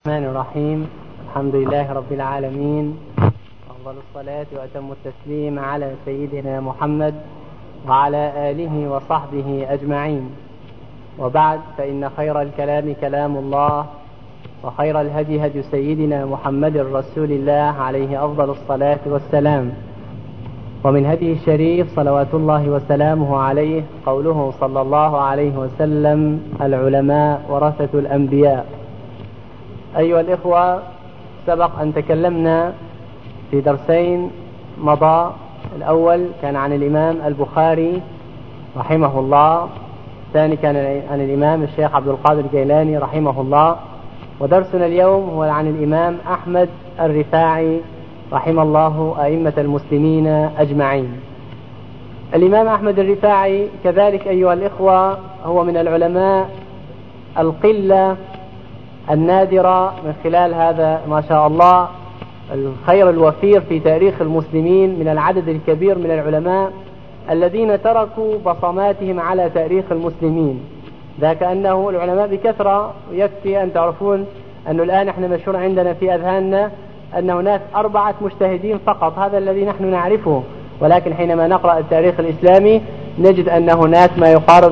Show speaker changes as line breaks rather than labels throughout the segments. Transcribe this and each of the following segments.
الرحمن الرحيم. الحمد لله رب العالمين، أفضل الصلاة وأتم التسليم على سيدنا محمد وعلى آله وصحبه أجمعين، وبعد، فإن خير الكلام كلام الله، وخير الهدي هدي سيدنا محمد رسول الله عليه أفضل الصلاة والسلام. ومن هديه الشريف صلوات الله وسلامه عليه قوله صلى الله عليه وسلم: العلماء ورثة الأنبياء. أيها الإخوة، سبق أن تكلمنا في درسين مضى. الأول كان عن الإمام البخاري رحمه الله، الثاني كان عن الإمام الشيخ عبد القادر الجيلاني رحمه الله، ودرسنا اليوم هو عن الإمام أحمد الرفاعي رحمه الله أئمة المسلمين أجمعين. الإمام أحمد الرفاعي كذلك أيها الإخوة هو من العلماء القلة النادرة، من خلال هذا ما شاء الله الخير الوفير في تاريخ المسلمين، من العدد الكبير من العلماء الذين تركوا بصماتهم على تاريخ المسلمين. ذاك أنه العلماء بكثرة، ويكفي أن تعرفون أنه الآن احنا مشهور عندنا في أذهاننا أن هناك 4 مجتهدين فقط، هذا الذي نحن نعرفه، ولكن حينما نقرأ التاريخ الإسلامي نجد أن هناك ما يقارب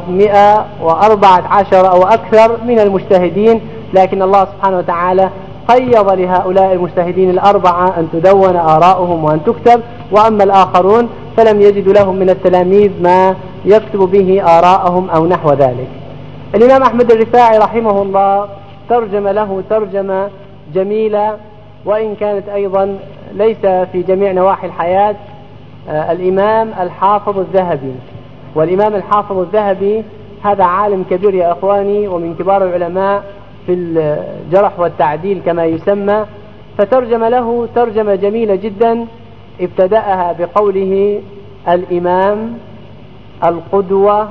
114 أو أكثر من المجتهدين، لكن الله سبحانه وتعالى قيض لهؤلاء المجتهدين 4 أن تدون آراؤهم وأن تكتب، وأما الآخرون فلم يجدوا لهم من التلاميذ ما يكتب به آراءهم أو نحو ذلك. الإمام أحمد الرفاعي رحمه الله ترجم له ترجمة جميلة، وإن كانت أيضا ليس في جميع نواحي الحياة. الإمام الحافظ الذهبي، والإمام الحافظ الذهبي هذا عالم كبير يا أخواني، ومن كبار العلماء في الجرح والتعديل كما يسمى، فترجم له ترجمة جميلة جدا، ابتدأها بقوله: الإمام القدوة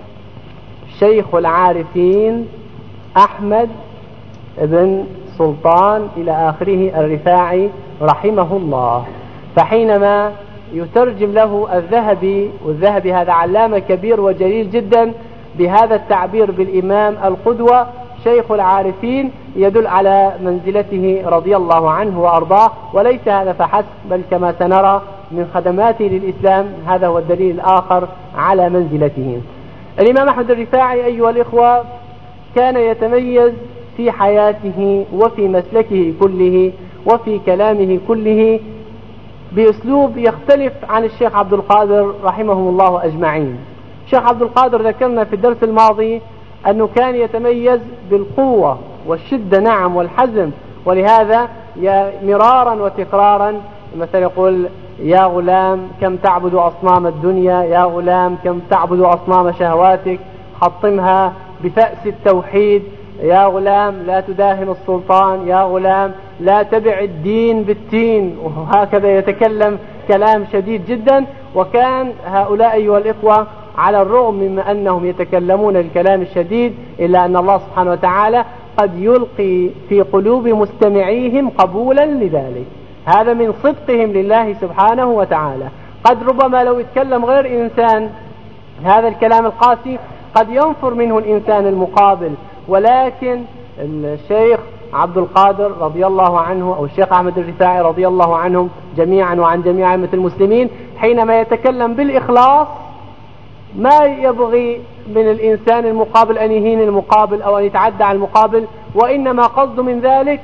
شيخ العارفين أحمد بن سلطان إلى آخره الرفاعي رحمه الله. فحينما يترجم له الذهبي، والذهبي هذا علامة كبير وجليل جدا، بهذا التعبير بالإمام القدوة شيخ العارفين، يدل على منزلته رضي الله عنه وأرضاه. وليس هذا فحسب، بل كما سنرى من خدماته للإسلام هذا هو الدليل الآخر على منزلته. الإمام أحمد الرفاعي أيها الإخوة كان يتميز في حياته وفي مسلكه كله وفي كلامه كله بأسلوب يختلف عن الشيخ عبد القادر رحمهم الله أجمعين. الشيخ عبد القادر ذكرنا في الدرس الماضي أنه كان يتميز بالقوة والشدة، نعم، والحزم، ولهذا مرارا وتكرارا مثلا يقول: يا غلام كم تعبد أصنام الدنيا، يا غلام كم تعبد أصنام شهواتك، حطمها بفأس التوحيد، يا غلام لا تداهن السلطان، يا غلام لا تبع الدين بالتين، وهكذا يتكلم كلام شديد جدا. وكان هؤلاء أيها الإخوة على الرغم مما أنهم يتكلمون الكلام الشديد، إلا أن الله سبحانه وتعالى قد يلقي في قلوب مستمعيهم قبولا لذلك، هذا من صدقهم لله سبحانه وتعالى. قد ربما لو يتكلم غير إنسان هذا الكلام القاسي قد ينفر منه الإنسان المقابل، ولكن الشيخ عبد القادر رضي الله عنه أو الشيخ أحمد الرفاعي رضي الله عنهم جميعا وعن جميع أئمة المسلمين، حينما يتكلم بالإخلاص ما يبغي من الإنسان المقابل أن يهين المقابل أو أن يتعدى على المقابل، وإنما قصد من ذلك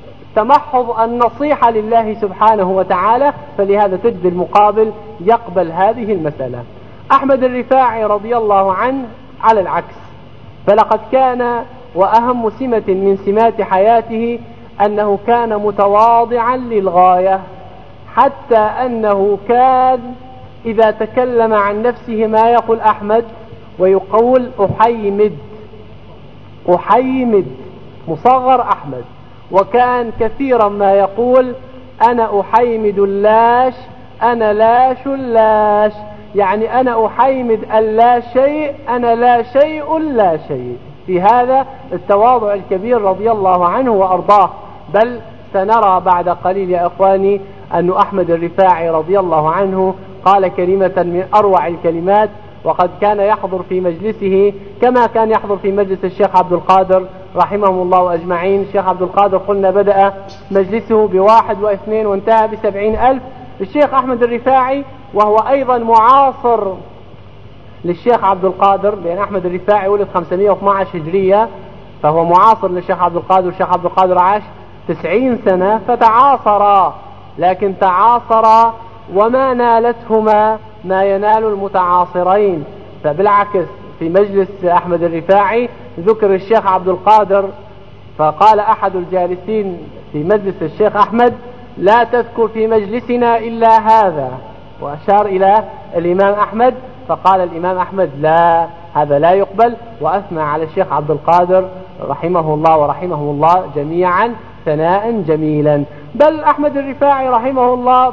تمحض النصيحة لله سبحانه وتعالى، فلهذا تجد المقابل يقبل هذه المسألة. أحمد الرفاعي رضي الله عنه على العكس، فلقد كان وأهم سمة من سمات حياته أنه كان متواضعا للغاية، حتى أنه كان إذا تكلم عن نفسه ما يقول أحمد ويقول أحيمد مصغر أحمد، وكان كثيرا ما يقول: أنا أحيمد اللاش، أنا لاش اللاش، يعني أنا أحيمد اللا شيء، أنا لا شيء لا شيء. في هذا التواضع الكبير رضي الله عنه وأرضاه. بل سنرى بعد قليل يا أخواني أن أحمد الرفاعي رضي الله عنه قال كلمة من أروع الكلمات، وقد كان يحضر في مجلسه كما كان يحضر في مجلس الشيخ عبد القادر رحمهم الله أجمعين. الشيخ عبد القادر قلنا بدأ مجلسه ب1 و2 وانتهى ب70,000. الشيخ أحمد الرفاعي وهو أيضا معاصر للشيخ عبد القادر، لأن أحمد الرفاعي ولد 512 هجرية، فهو معاصر للشيخ عبد القادر. الشيخ عبد القادر عاش 90 سنة، فتعاصرا، لكن تعاصرا وما نالتهما ما ينال المتعاصرين. فبالعكس في مجلس أحمد الرفاعي ذكر الشيخ عبد القادر، فقال أحد الجالسين في مجلس الشيخ أحمد: لا تذكر في مجلسنا إلا هذا، وأشار إلى الإمام أحمد، فقال الإمام أحمد: لا، هذا لا يقبل، وأثنى على الشيخ عبد القادر رحمه الله ورحمه الله جميعا ثناء جميلا. بل أحمد الرفاعي رحمه الله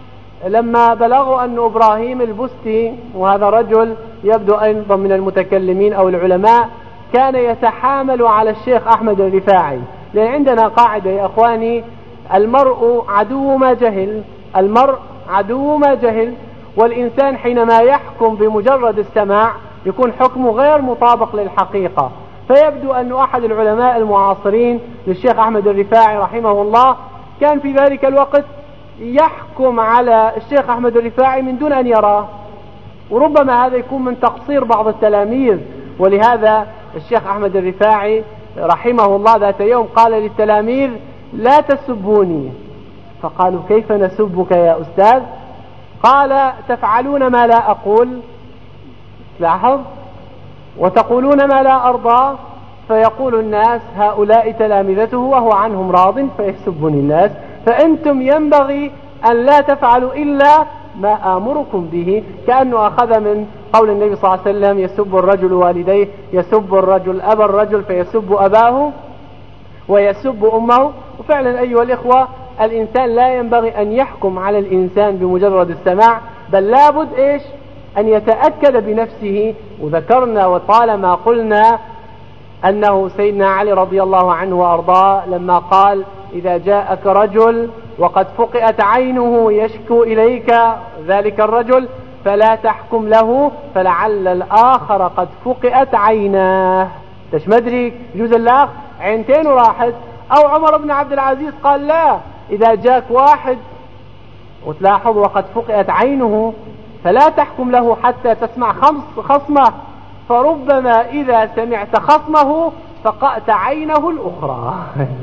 لما بلغوا أن إبراهيم البستي، وهذا رجل يبدو أيضا من المتكلمين أو العلماء، كان يتحامل على الشيخ أحمد الرفاعي، لأن عندنا قاعدة يا أخواني: المرء عدو ما جهل، المرء عدو ما جهل. والإنسان حينما يحكم بمجرد السماع يكون حكمه غير مطابق للحقيقة. فيبدو أن أحد العلماء المعاصرين للشيخ أحمد الرفاعي رحمه الله كان في ذلك الوقت يحكم على الشيخ أحمد الرفاعي من دون أن يراه، وربما هذا يكون من تقصير بعض التلاميذ. ولهذا الشيخ أحمد الرفاعي رحمه الله ذات يوم قال للتلاميذ: لا تسبوني. فقالوا: كيف نسبك يا أستاذ؟ قال: تفعلون ما لا أقول، لاحظ، وتقولون ما لا أرضى، فيقول الناس هؤلاء تلامذته وهو عنهم راض، فيسبني الناس، فأنتم ينبغي أن لا تفعلوا إلا ما آمركم به. كأنه أخذ من قول النبي صلى الله عليه وسلم: يسب الرجل والديه، يسب الرجل أبا الرجل فيسب أباه ويسب أمه. وفعلا أيها الإخوة، الإنسان لا ينبغي أن يحكم على الإنسان بمجرد السماع، بل لابد أن يتأكد بنفسه. وذكرنا وطالما قلنا أنه سيدنا علي رضي الله عنه وأرضاه لما قال: إذا جاءك رجل وقد فقئت عينه يشكو إليك ذلك الرجل فلا تحكم له، فلعل الآخر قد فقئت عيناه. تش مدري يجوز اللاخ عينتين راحت. أو عمر بن عبد العزيز قال: لا، إذا جاك واحد وتلاحظ وقد فقئت عينه فلا تحكم له حتى تسمع خصمه، فربما إذا سمعت خصمه فقأت عينه الأخرى.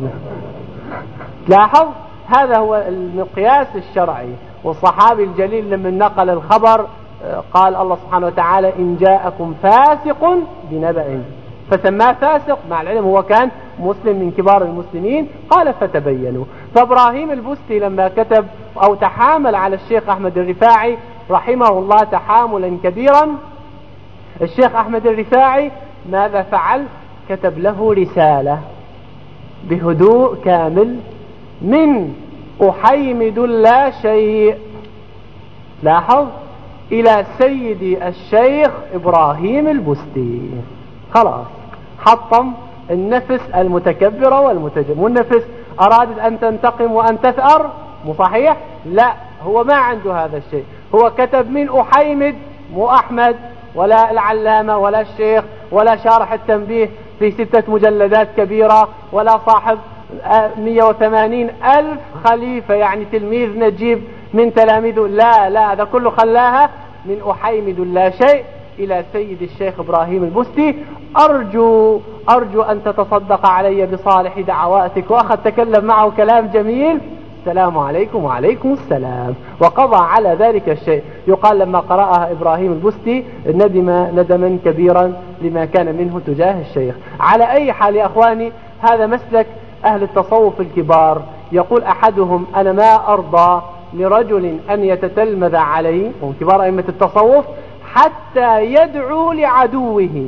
لاحظ، هذا هو المقياس الشرعي. والصحابي الجليل لما نقل الخبر قال الله سبحانه وتعالى: إن جاءكم فاسق بنبأ، فسماه فاسق، مع العلم هو كان مسلم من كبار المسلمين، قال: فتبينوا. فإبراهيم البستي لما كتب أو تحامل على الشيخ أحمد الرفاعي رحمه الله تحاملا كبيرا، الشيخ أحمد الرفاعي ماذا فعل؟ كتب له رسالة بهدوء كامل: من أحيمد لا شيء، لاحظ، إلى سيدي الشيخ إبراهيم البستي. خلاص، حطم النفس المتكبرة والمتجم. والنفس أرادت أن تنتقم وأن تثأر، مو صحيح؟ لا، هو ما عنده هذا الشيء. هو كتب من أحيمد، مو أحمد ولا العلامة ولا الشيخ ولا شارح التنبيه في 6 مجلدات كبيرة ولا صاحب 180,000 خليفة يعني تلميذ نجيب من تلاميذه. لا، هذا كله خلاها من أحيمد لا شيء إلى سيد الشيخ إبراهيم البستي. أرجو أن تتصدق علي بصالح دعواتك. وأخذ تكلم معه كلام جميل: السلام عليكم. وعليكم السلام. وقضى على ذلك الشيء. يقال لما قرأها إبراهيم البستي ندم ندما كبيرا لما كان منه تجاه الشيخ. على أي حال يا أخواني، هذا مسلك أهل التصوف الكبار. يقول أحدهم: أنا ما أرضى لرجل أن يتتلمذ علي، وهم كبار أئمة التصوف، حتى يدعو لعدوه.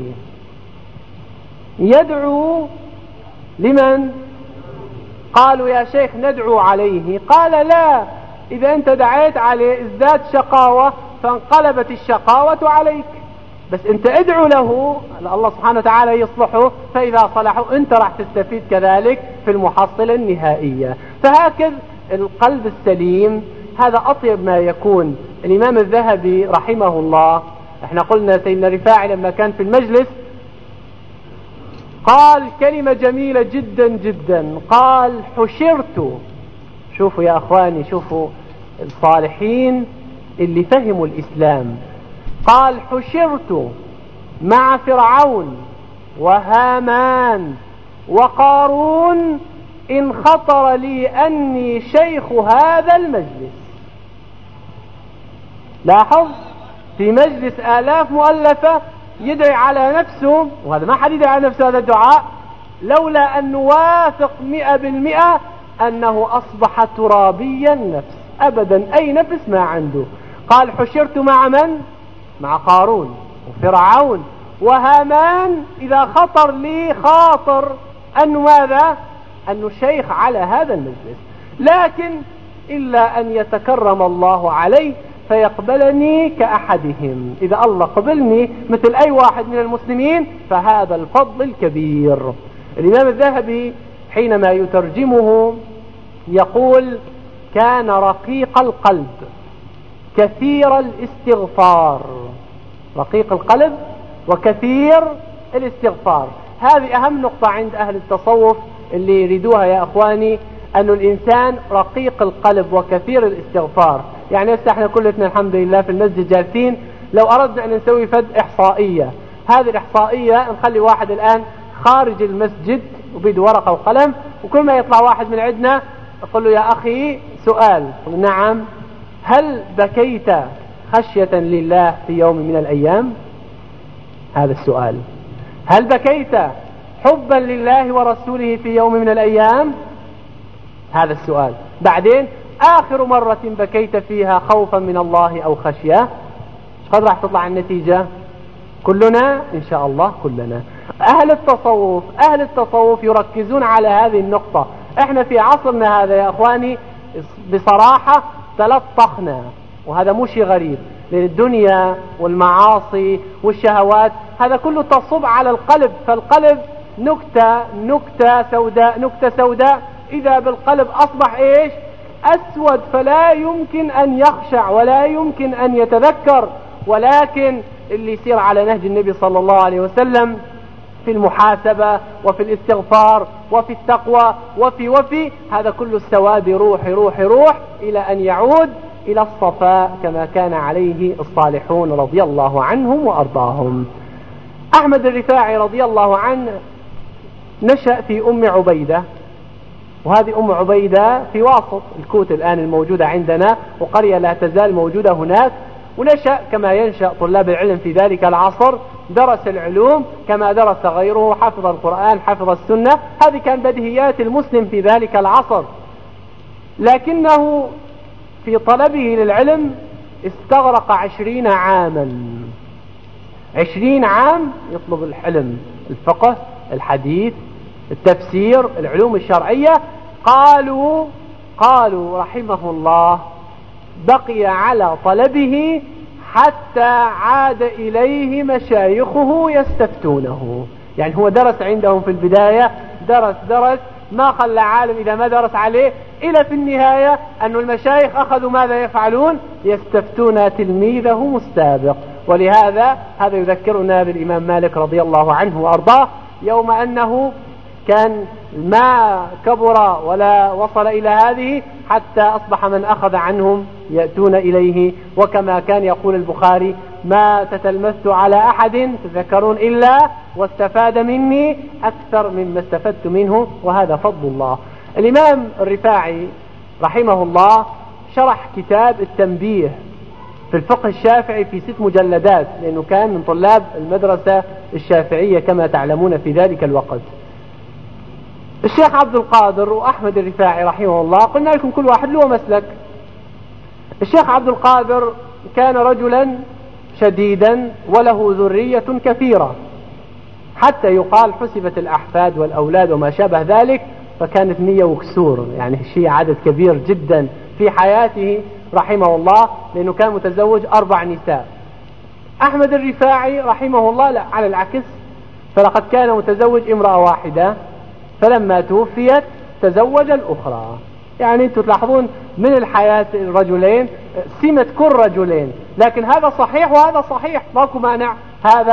يدعو لمن؟ قالوا: يا شيخ ندعو عليه. قال: لا، إذا أنت دعيت عليه ازداد شقاوة فانقلبت الشقاوة عليك، بس أنت ادعو له، الله سبحانه وتعالى يصلحه، فإذا صلحوا أنت راح تستفيد كذلك في المحصلة النهائية. فهكذا القلب السليم هذا أطيب ما يكون. الإمام الذهبي رحمه الله، احنا قلنا سيدنا رفاعي لما كان في المجلس قال كلمة جميلة جدا جدا، قال حشرت. شوفوا يا أخواني، شوفوا الصالحين اللي فهموا الإسلام. قال حشرت مع فرعون وهامان وقارون إن خطر لي أني شيخ هذا المجلس. لاحظ، في مجلس آلاف مؤلفة يدعي على نفسه، وهذا ما حد يدعي على نفسه هذا الدعاء لولا أن نوافق 100% أنه أصبح ترابيا النفس، أبدا أي نفس ما عنده. قال حشرت مع من؟ مع قارون وفرعون وهامان إذا خطر لي خاطر أنه ماذا؟ أنه شيخ على هذا المجلس، لكن إلا أن يتكرم الله علي فيقبلني كأحدهم. إذا الله قبلني مثل أي واحد من المسلمين فهذا الفضل الكبير. الإمام الذهبي حينما يترجمه يقول كان رقيق القلب كثير الاستغفار. رقيق القلب وكثير الاستغفار، هذه أهم نقطة عند أهل التصوف اللي يريدوها يا أخواني، أن الإنسان رقيق القلب وكثير الاستغفار. يعني احنا كلنا الحمد لله في المسجد جالسين، لو أردنا أن نسوي فد إحصائية، هذه الإحصائية نخلي واحد الآن خارج المسجد وبيد ورقة وقلم، وكل ما يطلع واحد من عندنا أقول له يا أخي سؤال، قل نعم، هل بكيت خشية لله في يوم من الأيام؟ هذا السؤال. هل بكيت حبا لله ورسوله في يوم من الأيام؟ هذا السؤال. بعدين آخر مرة بكيت فيها خوفا من الله أو خشية؟ قد راح تطلع النتيجة؟ كلنا إن شاء الله كلنا. أهل التصوف يركزون على هذه النقطة. احنا في عصرنا هذا يا أخواني بصراحة تلطخنا، وهذا مو شيء غريب، لأن الدنيا والمعاصي والشهوات هذا كله تصب على القلب، فالقلب نكتة سوداء. إذا بالقلب أصبح إيش؟ أسود، فلا يمكن أن يخشع ولا يمكن أن يتذكر. ولكن اللي يصير على نهج النبي صلى الله عليه وسلم في المحاسبة وفي الاستغفار وفي التقوى وفي هذا كله السواد يروح إلى أن يعود إلى الصفاء كما كان عليه الصالحون رضي الله عنهم وأرضاهم. أحمد الرفاعي رضي الله عنه نشأ في أم عبيدة، وهذه أم عبيدة في واسط الكوت الآن الموجودة عندنا، وقرية لا تزال موجودة هناك. ونشأ كما ينشأ طلاب العلم في ذلك العصر، درس العلوم كما درس غيره، حفظ القرآن، حفظ السنة، هذه كان بديهيات المسلم في ذلك العصر. لكنه في طلبه للعلم استغرق 20 عاما، 20 عام يطلب العلم، الفقه، الحديث، التفسير، العلوم الشرعية. قالوا رحمه الله بقي على طلبه حتى عاد إليه مشايخه يستفتونه. يعني هو درس عندهم في البداية، درس ما خلى عالم إذا ما درس عليه، إلى في النهاية أن المشايخ أخذوا ماذا يفعلون؟ يستفتون تلميذهم السابق. ولهذا هذا يذكرنا بالإمام مالك رضي الله عنه وأرضاه، يوم أنه كان ما كبر ولا وصل إلى هذه حتى أصبح من أخذ عنهم يأتون إليه. وكما كان يقول البخاري ما تتلمذت على أحد تذكرون إلا واستفاد مني أكثر مما استفدت منه، وهذا فضل الله. الإمام الرفاعي رحمه الله شرح كتاب التنبيه في الفقه الشافعي في 6 مجلدات، لأنه كان من طلاب المدرسة الشافعية كما تعلمون في ذلك الوقت. الشيخ عبد القادر وأحمد الرفاعي رحمه الله قلنا لكم كل واحد له مسلك. الشيخ عبد القادر كان رجلا شديدا وله ذرية كثيرة، حتى يقال حسبت الأحفاد والأولاد وما شابه ذلك، فكانت 100 وكسور، يعني شيء عدد كبير جدا في حياته رحمه الله، لأنه كان متزوج 4 نساء. أحمد الرفاعي رحمه الله لا، على العكس، فلقد كان متزوج امرأة واحدة، فلما توفيت تزوج الأخرى. يعني أنتم تلاحظون من الحياة الرجلين سمة كل رجلين، لكن هذا صحيح وهذا صحيح، ماكو مانع، هذا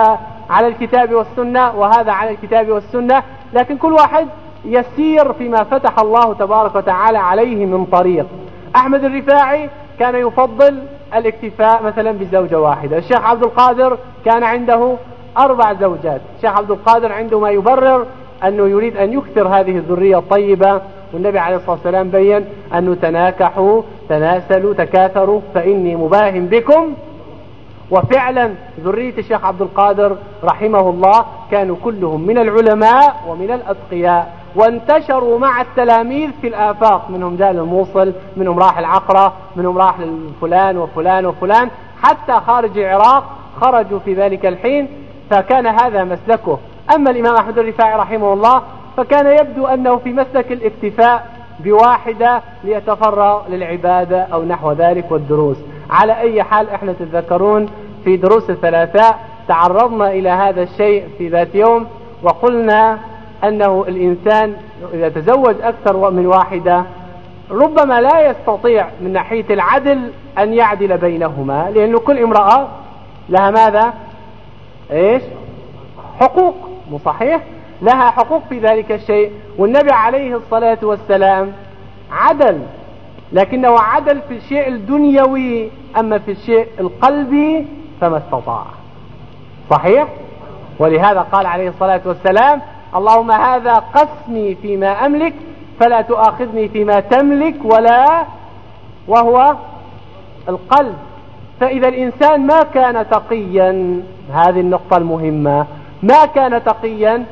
على الكتاب والسنة وهذا على الكتاب والسنة، لكن كل واحد يسير فيما فتح الله تبارك وتعالى عليه من طريق. أحمد الرفاعي كان يفضل الاكتفاء مثلا بزوجة واحدة. الشيخ عبد القادر كان عنده 4 زوجات. الشيخ عبد القادر عنده ما يبرر أنه يريد أن يكثر هذه الذرية الطيبة، والنبي عليه الصلاة والسلام بيّن أنه تناكحوا تناسلوا تكاثروا فإني مباهم بكم. وفعلا ذرية الشيخ عبد القادر رحمه الله كانوا كلهم من العلماء ومن الأتقياء، وانتشروا مع التلاميذ في الآفاق، منهم جاء للموصل، منهم راح العقرة، منهم راح لفلان وفلان وفلان، حتى خارج العراق خرجوا في ذلك الحين، فكان هذا مسلكه. أما الإمام أحمد الرفاعي رحمه الله فكان يبدو أنه في مسلك الاكتفاء بواحدة ليتفرغ للعبادة أو نحو ذلك والدروس. على أي حال احنا تتذكرون في دروس الثلاثاء تعرضنا إلى هذا الشيء في ذات يوم، وقلنا أنه الإنسان إذا تزوج أكثر من واحدة ربما لا يستطيع من ناحية العدل أن يعدل بينهما، لأنه كل امرأة لها ماذا؟ إيش؟ حقوق، مو صحيح؟ لها حقوق في ذلك الشيء. والنبي عليه الصلاة والسلام عدل، لكنه عدل في الشيء الدنيوي، أما في الشيء القلبي فما استطاع. صحيح؟ ولهذا قال عليه الصلاة والسلام اللهم هذا قسمي فيما أملك فلا تؤاخذني فيما تملك، ولا وهو القلب. فإذا الإنسان ما كان تقيا، هذه النقطة المهمة، ما كان تقيا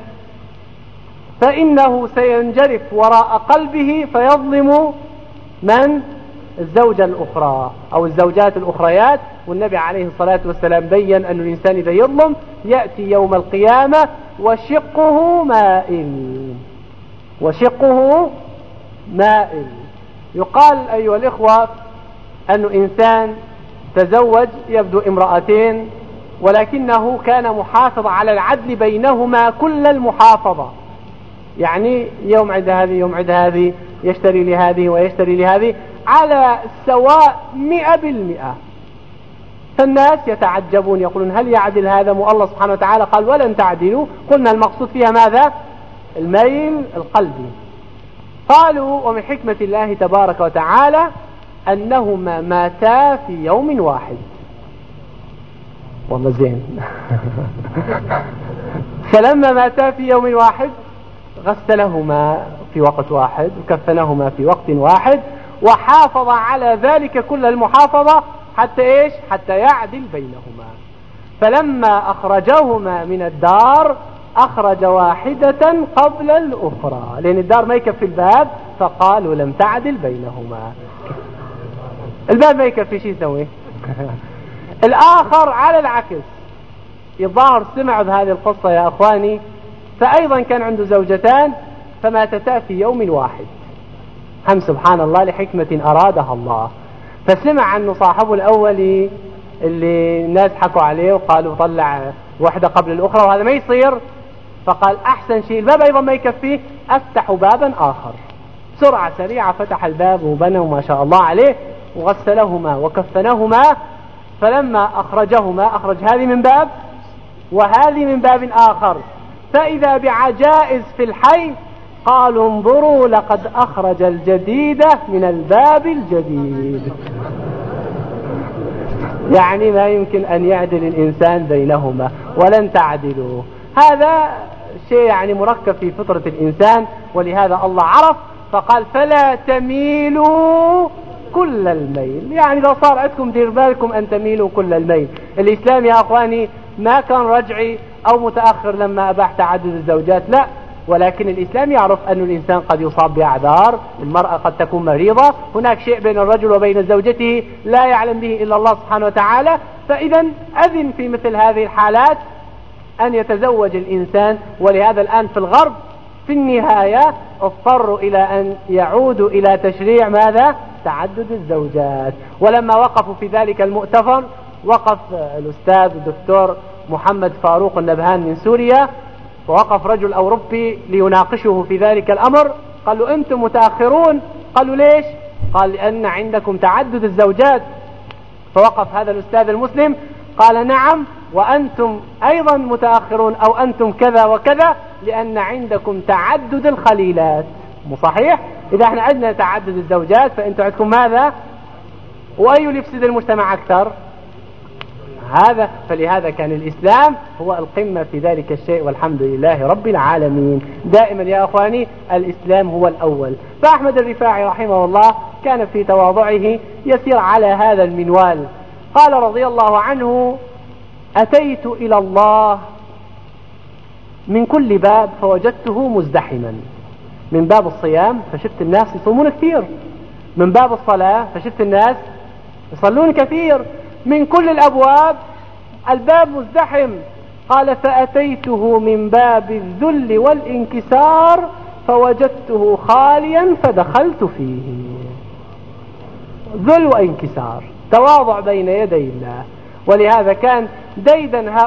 فإنه سينجرف وراء قلبه فيظلم من؟ الزوجة الأخرى أو الزوجات الأخريات. والنبي عليه الصلاة والسلام بيّن أن الإنسان إذا يظلم يأتي يوم القيامة وشقه مائل، وشقه مائل. يقال أيها الإخوة أن إنسان تزوج يبدو امرأتين، ولكنه كان محافظ على العدل بينهما كل المحافظة، يعني يوم عند هذه يوم عند هذه، يشتري لهذه ويشتري لهذه على سواء 100%. فالناس يتعجبون يقولون هل يعدل هذا؟ الله سبحانه وتعالى قال ولن تعدلوا. قلنا المقصود فيها ماذا؟ الميل القلبي. قالوا ومن حكمة الله تبارك وتعالى أنهما ماتا في يوم واحد. والله زين. فلما ماتا في يوم واحد غسلهما في وقت واحد وكفنهما في وقت واحد، وحافظ على ذلك كل المحافظة حتى إيش؟ حتى يعدل بينهما. فلما أخرجهما من الدار أخرج واحدة قبل الأخرى، لأن الدار ما يكفي الباب، فقالوا لم تعدل بينهما. الباب ما يكفي، شيء يسوي؟ الآخر على العكس، الظاهر سمع بهذه القصة يا أخواني، فأيضا كان عنده زوجتان فماتتا في يوم واحد. هم سبحان الله لحكمة أرادها الله. فسمع أنه صاحبه الأولي اللي الناس حكوا عليه وقالوا طلع واحدة قبل الأخرى وهذا ما يصير، فقال أحسن شيء الباب أيضا ما يكفيه، أفتح بابا آخر. سرعة سريعة فتح الباب وبنوا ما شاء الله عليه وغسلهما وكفنهما. فلما أخرجهما أخرج هذه من باب وهذه من باب آخر، فإذا بعجائز في الحي قالوا انظروا لقد أخرج الجديد من الباب الجديد. يعني ما يمكن أن يعدل الإنسان بينهما، ولن تعدلوا. هذا شيء يعني مركب في فطرة الإنسان، ولهذا الله عرف فقال فلا تميلوا كل الميل. يعني لو صار عندكم دير بالكم أن تميلوا كل الميل. الإسلام يا أخواني ما كان رجعي أو متأخر لما أباح تعدد الزوجات، لا، ولكن الإسلام يعرف أن الإنسان قد يصاب بأعذار، المرأة قد تكون مريضة، هناك شيء بين الرجل وبين زوجته لا يعلم به إلا الله سبحانه وتعالى. فإذا أذن في مثل هذه الحالات أن يتزوج الإنسان. ولهذا الآن في الغرب في النهاية اضطروا إلى أن يعودوا إلى تشريع ماذا؟ تعدد الزوجات. ولما وقفوا في ذلك المؤتمر وقف الأستاذ الدكتور محمد فاروق النبهان من سوريا، ووقف رجل أوروبي ليناقشه في ذلك الأمر. قالوا أنتم متأخرون. قالوا ليش؟ قال لأن عندكم تعدد الزوجات. فوقف هذا الأستاذ المسلم قال نعم، وأنتم أيضا متأخرون، أو أنتم كذا وكذا، لأن عندكم تعدد الخليلات. مو صحيح؟ إذا احنا عندنا تعدد الزوجات فأنتم عندكم ماذا؟ وأي يفسد المجتمع أكثر؟ هذا. فلهذا كان الإسلام هو القمة في ذلك الشيء، والحمد لله رب العالمين. دائما يا أخواني الإسلام هو الأول. فأحمد الرفاعي رحمه الله كان في تواضعه يسير على هذا المنوال. قال رضي الله عنه: أتيت إلى الله من كل باب فوجدته مزدحما. من باب الصيام فشفت الناس يصومون كثير، من باب الصلاة فشفت الناس يصلون كثير، من كل الأبواب الباب مزدحم. قال: فأتيته من باب الذل والانكسار فوجدته خاليا فدخلت فيه. ذل وانكسار، تواضع بين يدي الله. ولهذا كان ديدا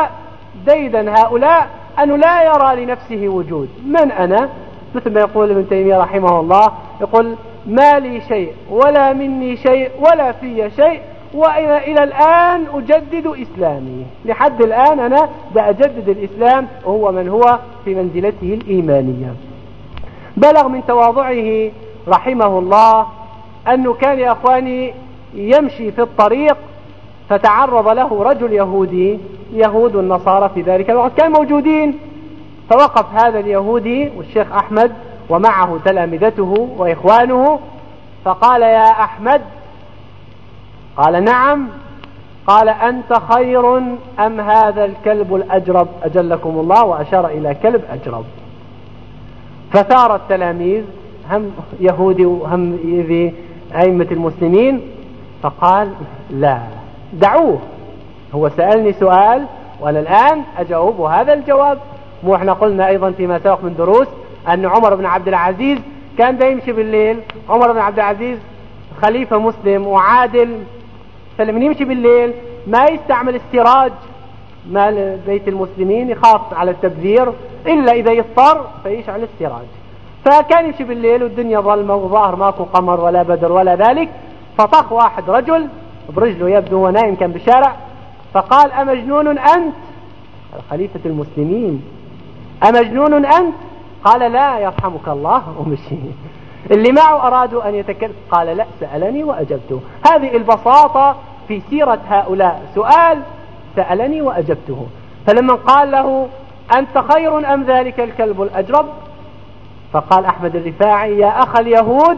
هؤلاء أنه لا يرى لنفسه وجود. من أنا؟ مثل ما يقول ابن تيمية رحمه الله، يقول: ما لي شيء ولا مني شيء ولا في شيء، وإلى الآن أجدد إسلامي. لحد الآن أنا بأجدد الإسلام، وهو من هو في منزلته الإيمانية. بلغ من تواضعه رحمه الله أنه كان يا أخواني يمشي في الطريق فتعرض له رجل يهودي، يهود النصارى في ذلك الوقت كانوا موجودين، فوقف هذا اليهودي والشيخ أحمد ومعه تلامذته وإخوانه، فقال: يا أحمد. قال: نعم. قال: أنت خير أم هذا الكلب الأجرب أجلكم الله؟ وأشار إلى كلب أجرب. فثار التلاميذ، هم يهودي وهم ذي أئمة المسلمين، فقال: لا، دعوه، هو سألني سؤال وأنا الآن أجاوب هذا الجواب. مو احنا قلنا أيضا فيما سبق من دروس أن عمر بن عبد العزيز كان دا يمشي بالليل. عمر بن عبد العزيز خليفة مسلم وعادل، فلما يمشي بالليل ما يستعمل السراج مال بيت المسلمين، يخاف على التبذير، إلا إذا يضطر فيشعل السراج. فكان يمشي بالليل والدنيا ظلمة وظاهر ماكو قمر ولا بدر ولا ذلك، فطخ واحد رجل برجله، يبدو هو نايم كان بالشارع، فقال: أمجنون أنت؟ خليفة المسلمين: أمجنون أنت؟ قال: لا يرحمك الله، ومشي. اللي معه أرادوا أن يتكلم، قال: لا، سألني وأجبته. هذه البساطة في سيرة هؤلاء، سؤال سألني وأجبته. فلما قال له: أنت خير أم ذلك الكلب الأجرب؟ فقال أحمد الرفاعي: يا أخ اليهود،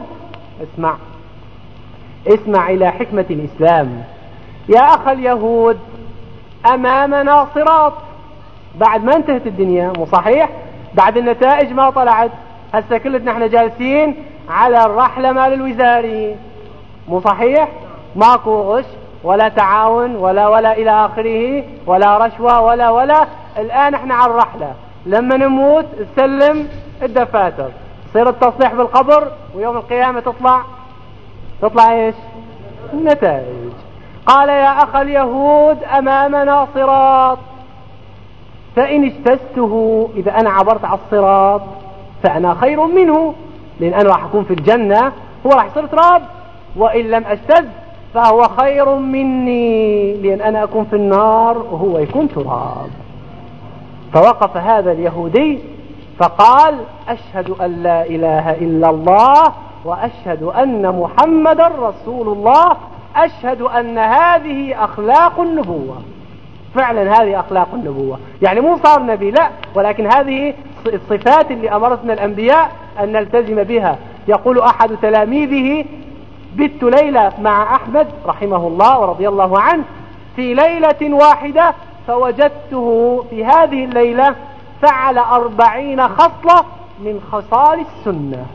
اسمع إلى حكمة الإسلام. يا أخ اليهود، أمامنا صراط. بعد ما انتهت الدنيا، مو صحيح؟ بعد النتائج ما طلعت، هسه كلنا احنا جالسين على الرحلة مال الوزاري، مو صحيح؟ ماكو غش ولا تعاون ولا إلى آخره، ولا رشوة ولا. الآن احنا على الرحلة، لما نموت نسلم الدفاتر، يصير التصليح بالقبر، ويوم القيامة تطلع ايش؟ النتائج. قال: يا أخ اليهود، أمامنا صراط، فإن اجتزته، إذا أنا عبرت على الصراط فأنا خير منه، لأن أنا راح أكون في الجنة، هو راح يصير تراب. وإن لم أجتز فهو خير مني، لأن أنا أكون في النار وهو يكون تراب. فوقف هذا اليهودي فقال: أشهد أن لا إله إلا الله وأشهد أن محمد رسول الله، أشهد أن هذه أخلاق النبوة. فعلا هذه أخلاق النبوة، يعني مو صار نبي، لا، ولكن هذه الصفات اللي أمرتنا الأنبياء أن نلتزم بها. يقول أحد تلاميذه: بت ليلة مع أحمد رحمه الله ورضي الله عنه في ليلة واحدة، فوجدته في هذه الليلة فعل 40 خصلة من خصال السنة.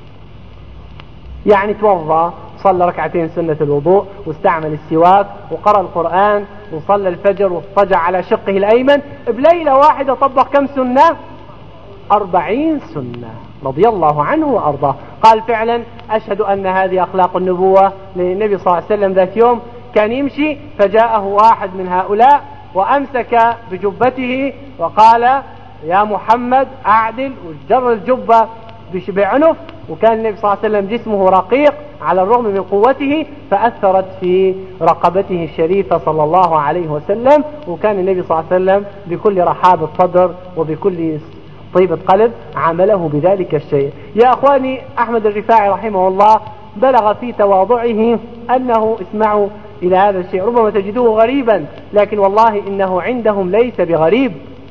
يعني توضأ، صلى ركعتين سنة الوضوء، واستعمل السواك، وقرأ القرآن، وصلى الفجر، واضطجع على شقه الأيمن. بليلة واحدة طبق كم سنة؟ 40 سنة، رضي الله عنه وأرضاه. قال: فعلا أشهد أن هذه أخلاق النبوة. لأن النبي صلى الله عليه وسلم ذات يوم كان يمشي، فجاءه واحد من هؤلاء وأمسك بجبته وقال: يا محمد أعدل، وجر الجبة بعنف، وكان النبي صلى الله عليه وسلم جسمه رقيق على الرغم من قوته، فأثرت في رقبته الشريفة صلى الله عليه وسلم. وكان النبي صلى الله عليه وسلم بكل رحاب الصدر وبكل طيبة قلب عمله بذلك الشيء. يا أخواني، أحمد الرفاعي رحمه الله بلغ في تواضعه أنه، اسمعوا إلى هذا الشيء، ربما تجدوه غريبا لكن والله إنه عندهم ليس بغريب.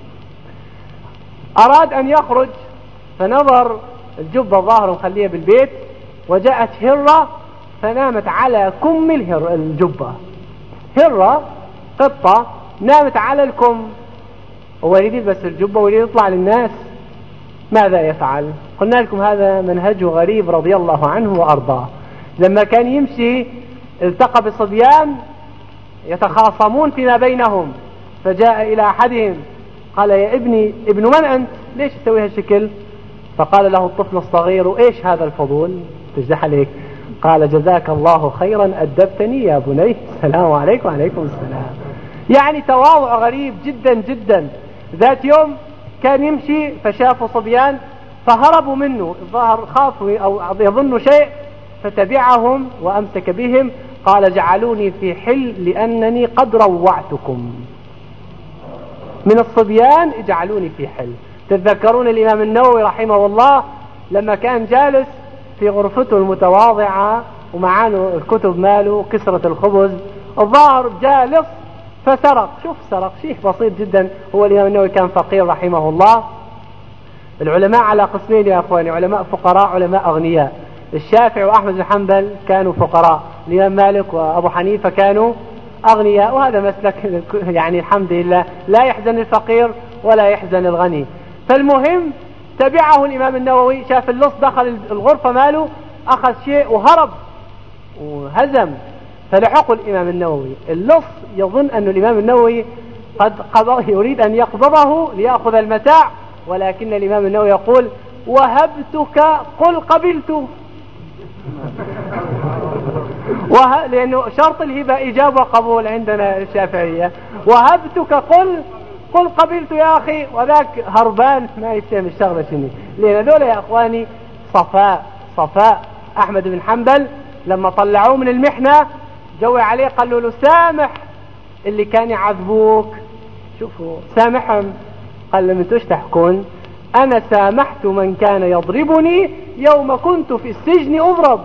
أراد أن يخرج فنظر الجبة الظاهر مخليها بالبيت، وجاءت هرة فنامت على كم الجبة. هرة قطة نامت على الكم، هو يريد بس الجبة ويريد يطلع للناس، ماذا يفعل؟ قلنا لكم هذا منهجه غريب رضي الله عنه وأرضاه. لما كان يمشي التقى بصبيان يتخاصمون فيما بينهم، فجاء إلى أحدهم قال: يا ابني، ابن من أنت؟ ليش تسوي هالشكل؟ فقال له الطفل الصغير: ايش هذا الفضول تجزح عليك؟ قال: جزاك الله خيرا أدبتني يا بني، السلام عليكم. وعليكم السلام. يعني تواضع غريب جدا جدا. ذات يوم كان يمشي فشافوا صبيان فهربوا منه، الظاهر خافوا أو يظنوا شيء، فتبعهم وأمسك بهم. قال: جعلوني في حل لأنني قد روعتكم. من الصبيان اجعلوني في حل. تتذكرون الإمام النووي رحمه الله لما كان جالس في غرفته المتواضعة ومعانه الكتب ماله كسرة الخبز، الظاهر جالس فسرق. شوف، سرق شيء بسيط جدا. هو الإمام النووي كان فقير رحمه الله. العلماء على قسمين يا أخواني: علماء فقراء، علماء أغنياء. الشافعي وأحمد بن حنبل كانوا فقراء، الإمام مالك وأبو حنيفة كانوا أغنياء، وهذا مسلك يعني الحمد لله، لا يحزن الفقير ولا يحزن الغني. فالمهم تبعه الإمام النووي، شاف اللص دخل الغرفة ماله، أخذ شيء وهرب وهزم. فلحقوا الإمام النووي. اللص يظن أن الإمام النووي قد يريد أن يقبضه ليأخذ المتاع، ولكن الإمام النووي يقول: وهبتك قل قبلت. لأنه شرط الهبة إجابة وقبول عندنا الشافعية. وهبتك قل قبلت يا أخي، وذاك هربان ما يتهم الشغلة شنو. لأن هذول يا أخواني صفاء. أحمد بن حنبل لما طلعوه من المحنة جوي عليه قالوا له: سامح اللي كان يعذبوك. شوفوا، سامحهم. قال لهم: انتوش تحكون؟ أنا سامحت من كان يضربني يوم كنت في السجن أضرب.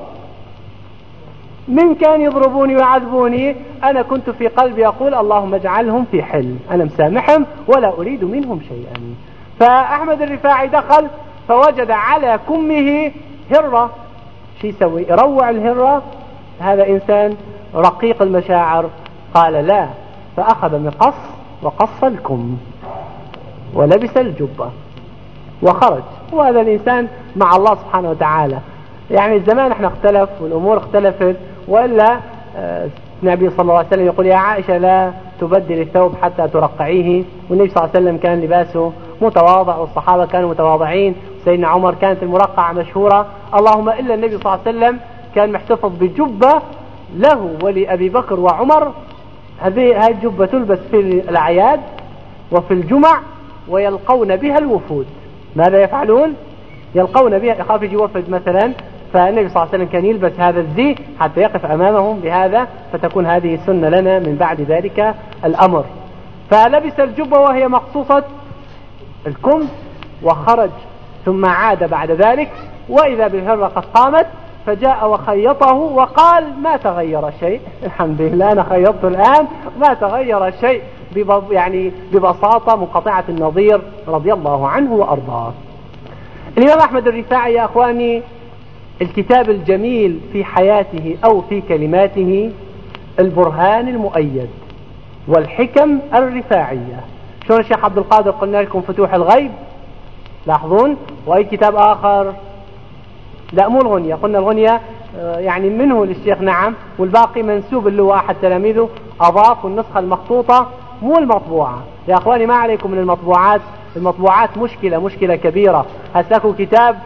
من كان يضربوني ويعذبوني أنا كنت في قلبي أقول: اللهم اجعلهم في حل، أنا مسامحهم ولا أريد منهم شيئا. فأحمد الرفاعي دخل فوجد على كمه هرة. شو يسوي؟ يروع الهرة؟ هذا إنسان رقيق المشاعر. قال: لا. فأخذ مقص وقص الكم ولبس الجبة وخرج. وهذا الإنسان مع الله سبحانه وتعالى. يعني الزمان احنا اختلف والأمور اختلفت، وإلا النبي صلى الله عليه وسلم يقول: يا عائشة لا تبدل الثوب حتى ترقعيه. والنبي صلى الله عليه وسلم كان لباسه متواضع، والصحابة كانوا متواضعين. سيدنا عمر كانت المرقعة مشهورة. اللهم إلا النبي صلى الله عليه وسلم كان محتفظ بجبة له ولأبي بكر وعمر. هذه الجبة تلبس في الأعياد وفي الجمع، ويلقون بها الوفود. ماذا يفعلون؟ يلقون بها، يخاف يجي وفد مثلا، فالنبي صلى الله عليه وسلم كان يلبس هذا الزي حتى يقف أمامهم بهذا، فتكون هذه سنة لنا من بعد ذلك الأمر. فلبس الجبة وهي مقصوصة الكم وخرج، ثم عاد بعد ذلك وإذا بالهرة قد قامت، فجاء وخيطه وقال: ما تغير شيء، الحمد لله أنا خيطت الآن ما تغير شيء، يعني ببساطة منقطعة النظير رضي الله عنه وأرضاه. الإمام أحمد الرفاعي يا أخواني الكتاب الجميل في حياته أو في كلماته البرهان المؤيد والحكم الرفاعية. شلون الشيخ عبد القادر قلنا لكم فتوح الغيب، لاحظون. وأي كتاب آخر؟ لا مو الغنية، قلنا الغنية يعني منه للشيخ نعم، والباقي منسوب اللي هو أحد تلاميذه أضاف النسخة المخطوطة مو المطبوعة. يا أخواني ما عليكم من المطبوعات، المطبوعات مشكلة كبيرة. هساكوا كتاب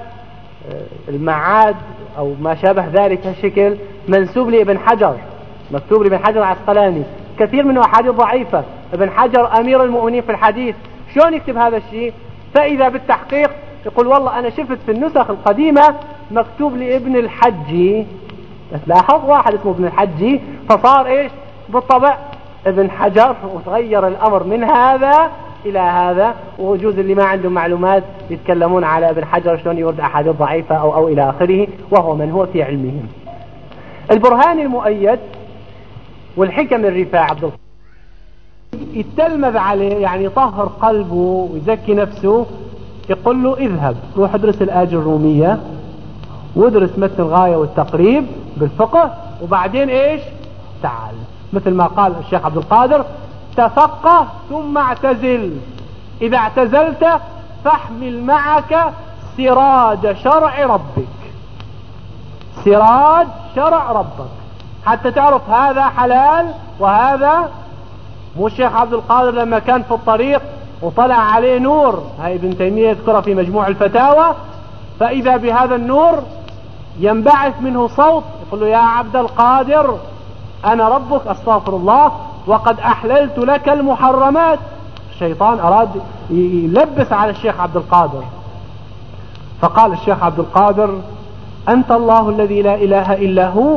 المعاد أو ما شابه ذلك هالشكل منسوب لابن حجر، مكتوب لابن حجر العسقلاني، كثير منه أحاديث ضعيفة. ابن حجر أمير المؤمنين في الحديث، شلون يكتب هذا الشيء؟ فإذا بالتحقيق يقول: والله أنا شفت في النسخ القديمة مكتوب لابن الحجي، لاحظ واحد اسمه ابن الحجي فصار ايش بالطبع ابن حجر، وتغير الامر من هذا الى هذا. وجوز اللي ما عندهم معلومات يتكلمون على ابن حجر شلون يورد احاديث ضعيفة او الى اخره، وهو من هو في علمهم. البرهان المؤيد والحكم الرفاع عبد القادر يتلمذ عليه، يعني يطهر قلبه ويزكي نفسه، يقول له اذهب روح ادرس الآج الرومية وادرس متن الغاية والتقريب بالفقه، وبعدين ايش تعال. مثل ما قال الشيخ عبد القادر تفقه ثم اعتزل، اذا اعتزلت فاحمل معك سراج شرع ربك، سراج شرع ربك، حتى تعرف هذا حلال وهذا. مو الشيخ عبد القادر لما كان في الطريق وطلع عليه نور، هاي ابن تيمية يذكرها في مجموع الفتاوى، فإذا بهذا النور ينبعث منه صوت يقول له يا عبد القادر أنا ربك استغفر الله وقد أحللت لك المحرمات. الشيطان أراد يلبس على الشيخ عبد القادر، فقال الشيخ عبد القادر أنت الله الذي لا إله إلا هو،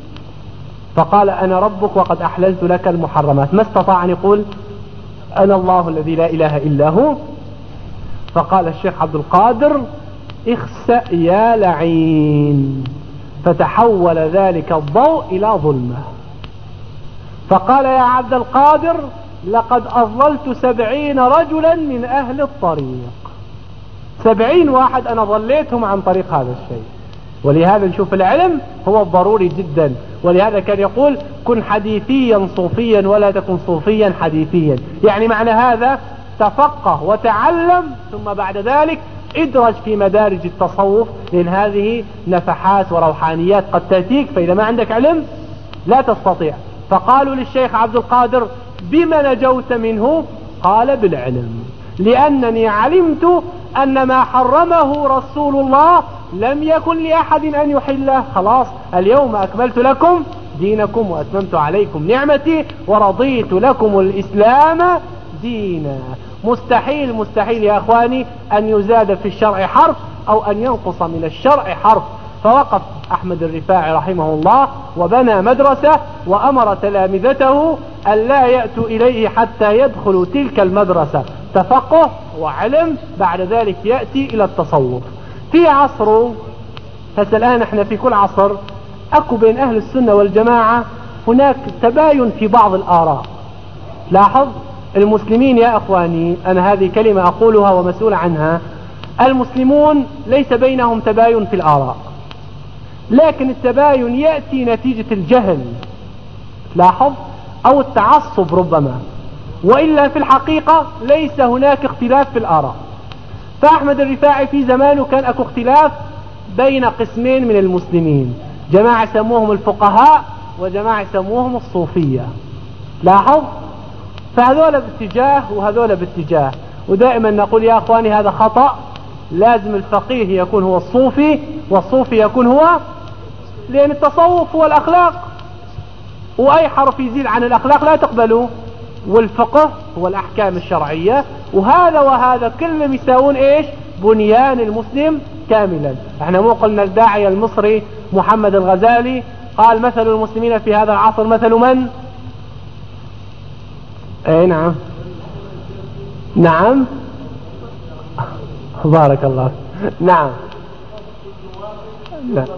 فقال أنا ربك وقد أحللت لك المحرمات. ما استطاع أن يقول أنا الله الذي لا إله إلا هو. فقال الشيخ عبد القادر اخسأ يا لعين، فتحول ذلك الضوء إلى ظلمة. فقال يا عبد القادر لقد أضللت 70 رجلا من أهل الطريق، 70 واحد أنا ضليتهم عن طريق هذا الشيء. ولهذا نشوف العلم هو الضروري جدا، ولهذا كان يقول كن حديثيا صوفيا ولا تكن صوفيا حديثيا، يعني معنى هذا تفقه وتعلم ثم بعد ذلك ادرج في مدارج التصوف، لأن هذه نفحات وروحانيات قد تأتيك، فإذا ما عندك علم لا تستطيع. فقالوا للشيخ عبد القادر بما نجوت منه؟ قال بالعلم، لأنني علمت أن ما حرمه رسول الله لم يكن لأحد أن يحله. خلاص اليوم أكملت لكم دينكم وأتممت عليكم نعمتي ورضيت لكم الإسلام دينا. مستحيل مستحيل يا أخواني أن يزاد في الشرع حرف أو أن ينقص من الشرع حرف. فوقف أحمد الرفاعي رحمه الله وبنى مدرسة وأمر تلامذته أن لا يأتوا إليه حتى يدخلوا تلك المدرسة تفقه وعلم، بعد ذلك يأتي إلى التصوف. في عصره هسه الآن احنا في كل عصر أكو بين أهل السنة والجماعة هناك تباين في بعض الآراء. لاحظ المسلمين يا أخواني، أنا هذه كلمة أقولها ومسؤول عنها، المسلمون ليس بينهم تباين في الآراء، لكن التباين يأتي نتيجة الجهل، لاحظ، أو التعصب ربما، وإلا في الحقيقة ليس هناك اختلاف في الآراء. فأحمد الرفاعي في زمانه كان أكو اختلاف بين قسمين من المسلمين، جماعة سموهم الفقهاء وجماعة سموهم الصوفية، لاحظ، فهذول باتجاه وهذول باتجاه. ودائما نقول يا أخواني هذا خطأ، لازم الفقيه يكون هو الصوفي والصوفي يكون هو، لأن التصوف هو الأخلاق، وأي حرف يزيد عن الأخلاق لا تقبله، والفقه هو الأحكام الشرعية، وهذا وهذا كلهم يساوون إيش؟ بنيان المسلم كاملا. احنا مو قلنا الداعية المصري محمد الغزالي قال مثل المسلمين في هذا العصر مثل من؟ اي نعم نعم بارك الله نعم لا.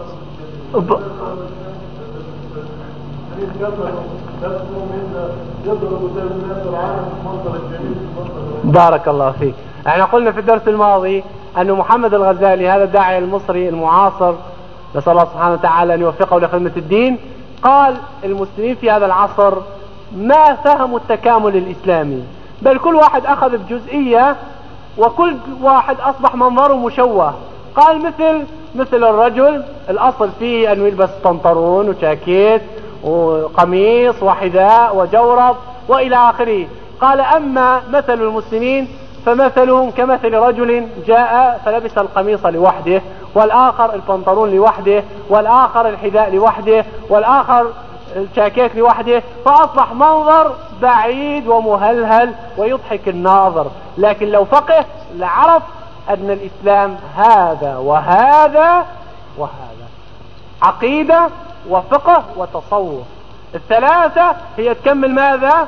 بارك الله فيك. احنا قلنا في الدرس الماضي أن محمد الغزالي هذا الداعية المصري المعاصر، نسأل الله سبحانه وتعالى أن يوفقه لخدمة الدين، قال المسلمين في هذا العصر ما فهموا التكامل الإسلامي، بل كل واحد أخذ بجزئية وكل واحد أصبح منظره مشوه. قال مثل الرجل الأصل فيه أنه يلبس طنطرون وجاكيت وقميص وحذاء وجورب وإلى آخره. قال أما مثل المسلمين فمثلهم كمثل رجل جاء فلبس القميص لوحده، والآخر البنطلون لوحده، والآخر الحذاء لوحده، والآخر الجاكيت لوحده، فأصبح منظر بعيد ومهلهل ويضحك الناظر. لكن لو فقه لعرف
أن الإسلام هذا وهذا وهذا، عقيدة وفقه وتصوف. الثلاثة هي تكمل ماذا؟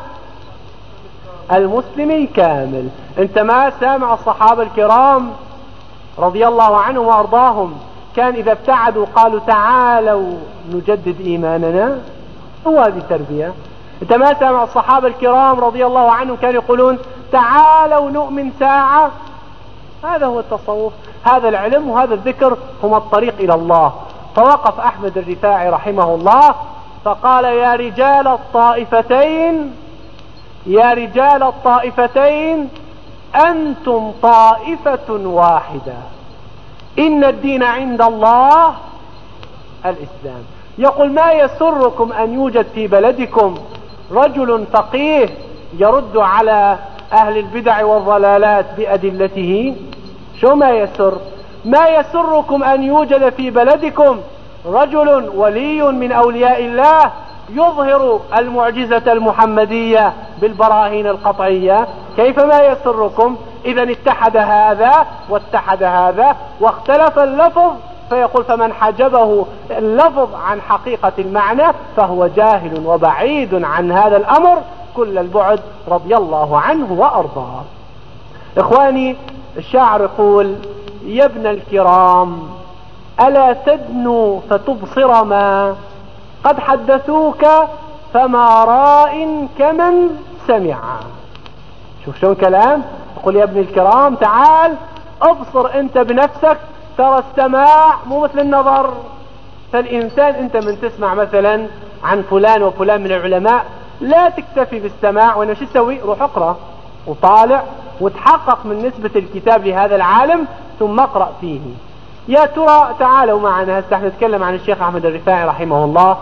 المسلم الكامل. انت ما سامع الصحابة الكرام رضي الله عنهم وارضاهم كان اذا ابتعدوا قالوا تعالوا نجدد ايماننا؟ هو هذه التربية. انت ما سامع الصحابة الكرام رضي الله عنهم كانوا يقولون تعالوا نؤمن ساعة؟ هذا هو التصوف، هذا العلم وهذا الذكر هما الطريق الى الله. فوقف احمد الرفاعي رحمه الله فقال يا رجال الطائفتين، يا رجال الطائفتين أنتم طائفة واحدة، إن الدين عند الله الإسلام. يقول ما يسركم أن يوجد في بلدكم رجل فقيه يرد على أهل البدع والضلالات بأدلته؟ شو ما يسر؟ ما يسركم أن يوجد في بلدكم رجل ولي من أولياء الله يظهر المعجزة المحمدية بالبراهين القطعية؟ كيف ما يسركم؟ إذا اتحد هذا واتحد هذا واختلف اللفظ، فيقول فمن حجبه اللفظ عن حقيقة المعنى فهو جاهل وبعيد عن هذا الأمر كل البعد رضي الله عنه وأرضاه. إخواني، الشاعر يقول يا ابن الكرام ألا تدنو فتبصر ما قد حدثوك فما راء كمن سمع. شوف شلون كلام، يقول يا ابن الكرام تعال ابصر انت بنفسك، ترى السماع مو مثل النظر. فالإنسان انت من تسمع مثلا عن فلان وفلان من العلماء لا تكتفي بالسماع، وإنما شو تسوي؟ روح اقرأ وطالع وتحقق من نسبة الكتاب لهذا العالم ثم اقرأ فيه. يا ترى تعالوا معنا هسه احنا نتكلم عن الشيخ أحمد الرفاعي رحمه الله.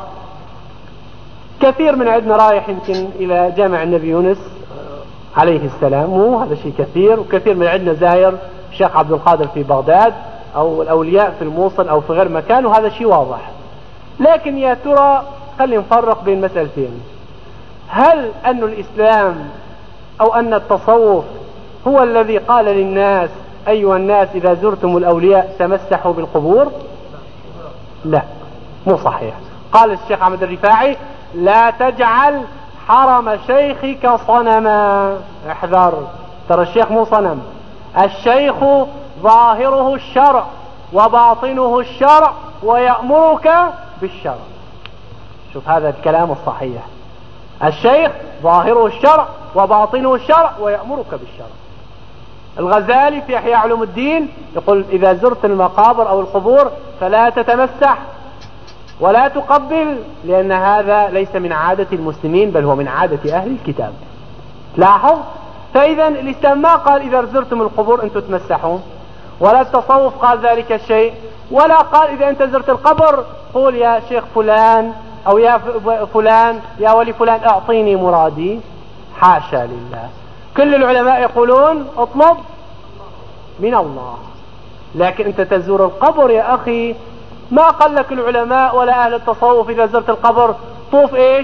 كثير من عندنا رايح يمكن إلى جامع النبي يونس عليه السلام، مو هذا شيء كثير، وكثير من عندنا زاير الشيخ عبد القادر في بغداد أو الأولياء في الموصل أو في غير مكان، وهذا شيء واضح. لكن يا ترى خلينا نفرق بين مسألتين. هل أن الإسلام أو أن التصوف هو الذي قال للناس أيها الناس إذا زرتم الأولياء تمسحوا بالقبور؟ لا، مو صحيح. قال الشيخ أحمد الرفاعي لا تجعل حرم شيخك صنما. احذر، ترى الشيخ مو صنم، الشيخ ظاهره الشرع وباطنه الشرع ويأمرك بالشرع. شوف هذا الكلام الصحيح، الشيخ ظاهره الشرع وباطنه الشرع ويأمرك بالشرع. الغزالي في إحياء علوم الدين يقول إذا زرت المقابر أو القبور فلا تتمسح ولا تقبل، لأن هذا ليس من عادة المسلمين بل هو من عادة أهل الكتاب. لاحظ، فإذا الإسلام ما قال إذا زرتم القبور أنتم تمسحون، ولا التصوف قال ذلك الشيء، ولا قال إذا أنت زرت القبر قول يا شيخ فلان أو يا فلان يا ولي فلان أعطيني مرادي. حاشا لله. كل العلماء يقولون اطلب من الله. لكن أنت تزور القبر يا أخي، ما قال لك العلماء ولا أهل التصوف إذا زرت القبر طوف إيش؟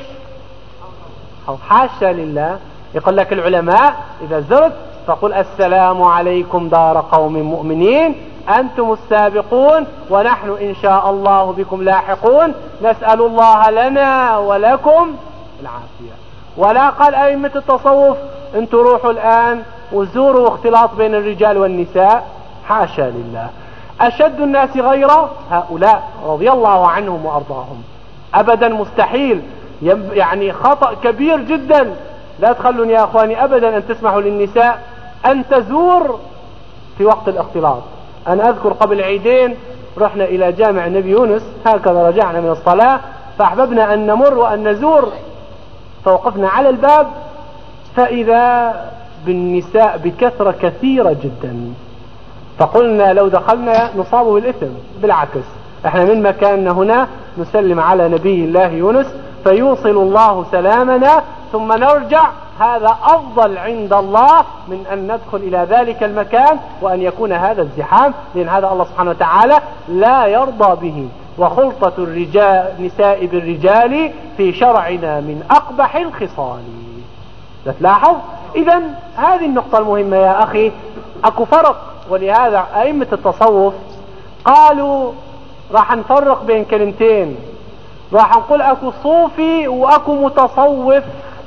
حاشا لله. يقول لك العلماء إذا زرت فقل السلام عليكم دار قوم مؤمنين أنتم السابقون ونحن إن شاء الله بكم لاحقون، نسأل الله لنا ولكم العافية. ولا قال أئمة التصوف انتم روحوا الآن وزوروا اختلاط بين الرجال والنساء. حاشا لله. أشد الناس غيرا هؤلاء رضي الله عنهم وأرضاهم. أبدا مستحيل، يعني خطأ كبير جدا. لا تخلون يا أخواني أبدا أن تسمحوا للنساء أن تزور في وقت الاختلاط. أنا أذكر قبل عيدين رحنا إلى جامع النبي يونس، هكذا رجعنا من الصلاة فأحببنا أن نمر وأن نزور، فوقفنا على الباب فإذا بالنساء بكثرة كثيرة جدا، فقلنا لو دخلنا نصاب بالإثم. بالعكس، احنا من مكاننا هنا نسلم على نبي الله يونس فيوصل الله سلامنا ثم نرجع. هذا أفضل عند الله من أن ندخل إلى ذلك المكان وأن يكون هذا الزحام، لأن هذا الله سبحانه وتعالى لا يرضى به. وخلطة الرجال نساء بالرجال في شرعنا من أقبح الخصال. لا تلاحظ؟ إذن هذه النقطة المهمة يا أخي. أكو فرق ولهذا أئمة التصوف قالوا راح نفرق بين كلمتين، راح نقول اكو صوفي واكو متصوف.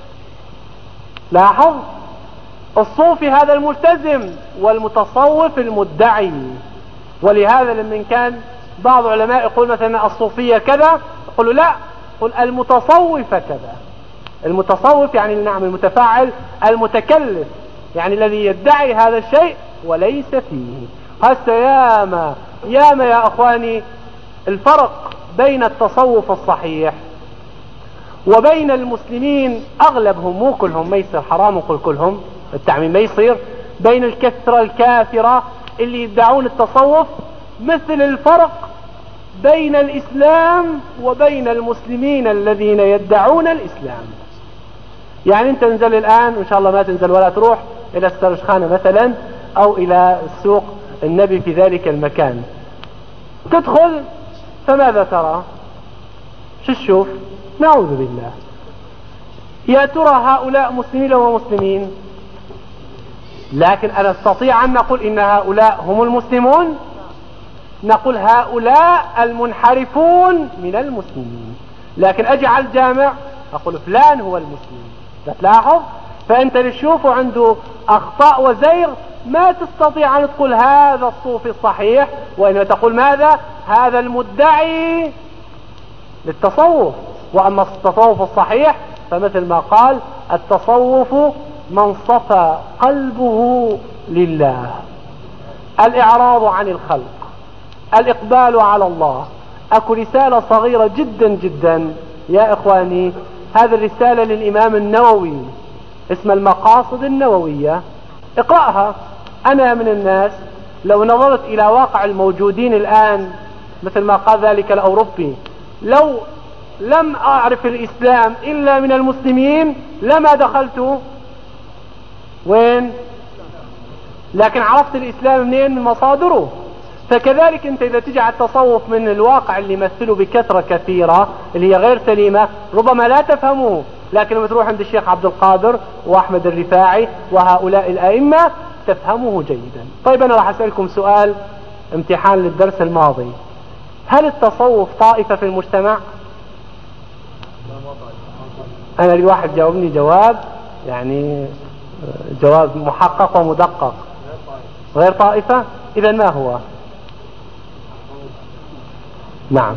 لاحظ، الصوفي هذا الملتزم والمتصوف المدعي. ولهذا لما كان بعض العلماء يقول مثلا الصوفية كذا، يقولوا لا، قل المتصوف كذا. المتصوف يعني نعم المتفاعل المتكلف، يعني الذي يدعي هذا الشيء وليس فيه. هسه ياما يا اخواني الفرق بين التصوف الصحيح وبين المسلمين اغلبهم، مو كلهم، ما يصير حرام نقول كلهم، التعميم ما يصير، بين الكثرة الكافرة اللي يدعون التصوف، مثل الفرق بين الاسلام وبين المسلمين الذين يدعون الاسلام. يعني انت تنزل الان ان شاء الله ما تنزل ولا تروح الى السرجخانة مثلا او الى السوق النبي في ذلك المكان، تدخل فماذا ترى؟ شو تشوف؟ نعوذ بالله. يا ترى هؤلاء مسلمين او مسلمين؟ لكن انا استطيع ان نقول ان هؤلاء هم المسلمون، نقول هؤلاء المنحرفون من المسلمين. لكن اجعل الجامع اقول فلان هو المسلم. لا تلاحظ؟ فانت اللي تشوفه عنده اخطاء وزيغ ما تستطيع ان تقول هذا الصوفي الصحيح، وانما تقول ماذا؟ هذا المدعي للتصوف. واما التصوف الصحيح فمثل ما قال التصوف من صفى قلبه لله، الاعراض عن الخلق، الاقبال على الله. اكو رسالة صغيرة جدا جدا يا اخواني، هذه الرسالة للامام النووي اسمها المقاصد النووية، اقرأها. انا من الناس لو نظرت الى واقع الموجودين الان مثل ما قال ذلك الاوروبي، لو لم اعرف الاسلام الا من المسلمين لما دخلت وين، لكن عرفت الاسلام منين؟ من مصادره. فكذلك انت اذا تجي على التصوف من الواقع اللي يمثله بكثرة كثيرة اللي هي غير سليمة ربما لا تفهموه، لكن لما تروح عند الشيخ عبد القادر واحمد الرفاعي وهؤلاء الائمة تفهمه جيدا. طيب انا راح اسألكم سؤال امتحان للدرس الماضي، هل التصوف طائفة في المجتمع؟ انا الواحد جاوبني جواب يعني جواب محقق ومدقق. غير طائفة؟ اذا ما هو؟ نعم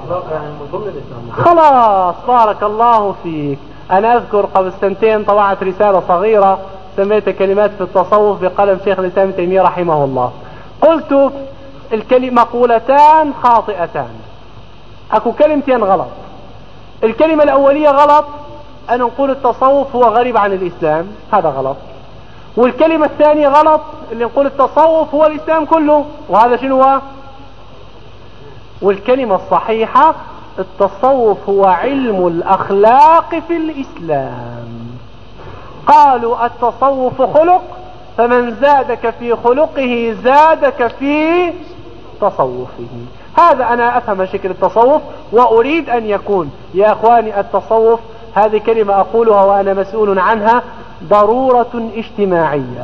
خلاص بارك الله فيك. انا اذكر قبل سنتين طبعت رسالة صغيرة سميتها كلمات في التصوف بقلم شيخ الاسلام ابن تيمية رحمه الله. قلت مقولتان خاطئتان، اكو كلمتين غلط. الكلمة الاولية غلط، ان نقول التصوف هو غريب عن الاسلام، هذا غلط. والكلمة الثانية غلط، اللي نقول التصوف هو الاسلام كله، وهذا شنو هو؟ والكلمة الصحيحة التصوف هو علم الاخلاق في الاسلام. قالوا التصوف خلق، فمن زادك في خلقه زادك في تصوفه. هذا انا افهم شكل التصوف واريد ان يكون يا اخواني التصوف، هذه كلمة اقولها وانا مسؤول عنها، ضرورة اجتماعية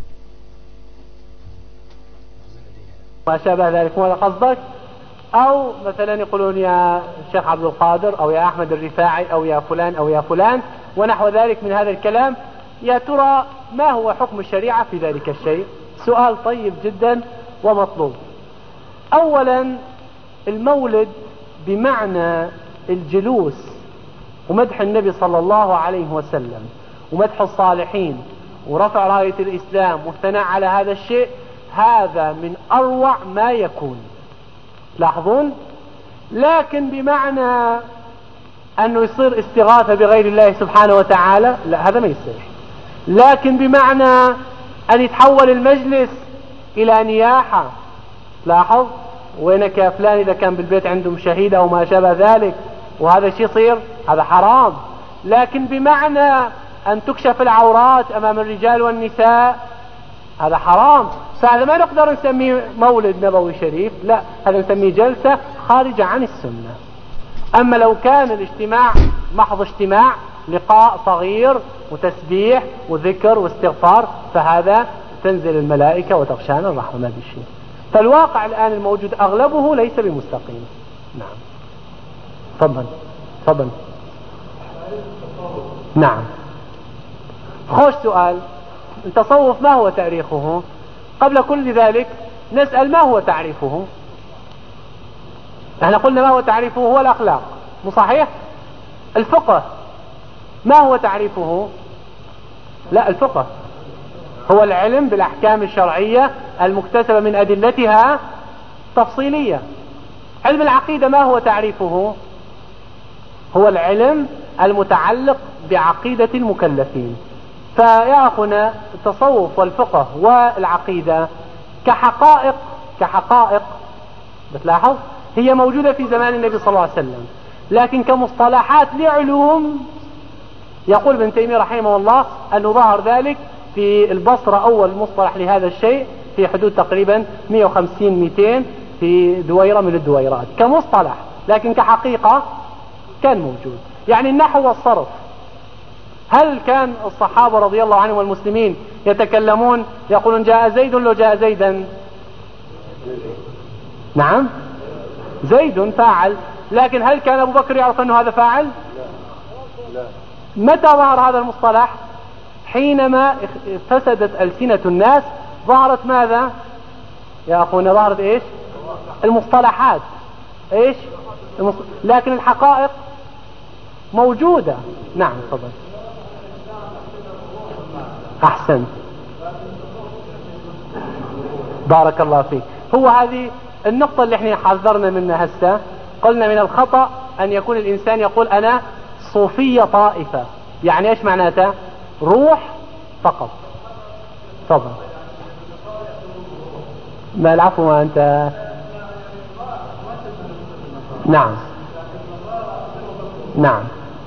ما شابه ذلك. ماذا قصدك؟ او مثلا يقولون يا شيخ عبد القادر او يا احمد الرفاعي او يا فلان او يا فلان ونحو ذلك من هذا الكلام. يا ترى ما هو حكم الشريعة في ذلك الشيء؟ سؤال طيب جدا ومطلوب. اولا المولد بمعنى الجلوس ومدح النبي صلى الله عليه وسلم ومدح الصالحين ورفع راية الاسلام والثناء على هذا الشيء، هذا من اروع ما يكون. لاحظون؟ لكن بمعنى انه يصير استغاثة بغير الله سبحانه وتعالى لا، هذا ما يصير. لكن بمعنى ان يتحول المجلس الى نياحة، لاحظ وينك يا فلان اذا كان بالبيت عندهم شهيد او ما شابه ذلك وهذا شيء يصير، هذا حرام. لكن بمعنى ان تكشف العورات امام الرجال والنساء هذا حرام. فهذا ما نقدر نسميه مولد نبوي شريف، لا، هذا نسميه جلسة خارجة عن السنة. اما لو كان الاجتماع محض اجتماع لقاء صغير وتسبيح وذكر واستغفار فهذا تنزل الملائكة وتغشانا الرحمة، ما في شيء. فالواقع الآن الموجود أغلبه ليس بمستقيم. نعم تفضل. نعم خوش سؤال. التصوف ما هو تاريخه؟ قبل كل ذلك نسأل ما هو تعريفه. احنا قلنا ما هو تعريفه هو الأخلاق، مو صحيح؟ الفقه ما هو تعريفه؟ لا، الفقه هو العلم بالأحكام الشرعية المكتسبة من أدلتها تفصيلية. علم العقيدة ما هو تعريفه؟ هو العلم المتعلق بعقيدة المكلفين. فيا أخونا التصوف والفقه والعقيدة كحقائق بتلاحظ هي موجودة في زمان النبي صلى الله عليه وسلم، لكن كمصطلحات لعلوم يقول ابن تيمية رحمه الله أنه ظهر ذلك في البصرة أول مصطلح لهذا الشيء في حدود تقريبا 150-200 في دويرة من الدويرات كمصطلح، لكن كحقيقة كان موجود. يعني النحو والصرف، هل كان الصحابة رضي الله عنهم والمسلمين يتكلمون يقولون جاء زيد لو جاء زيدا؟ نعم زيد فاعل، لكن هل كان أبو بكر يعرف أنه هذا فاعل؟ لا. متى ظهر هذا المصطلح؟ حينما فسدت ألسنة الناس، ظهرت ماذا يا أخونا؟ ظهرت إيش؟ المصطلحات إيش؟ لكن الحقائق موجودة. نعم تفضل. أحسن، بارك الله فيك. هو هذه النقطة اللي احنا حذرنا منها هسه. قلنا من الخطأ أن يكون الإنسان يقول أنا صوفية طائفة. يعني إيش معناته؟ روح فقط. تفضل. ما العفو، ما أنت. نعم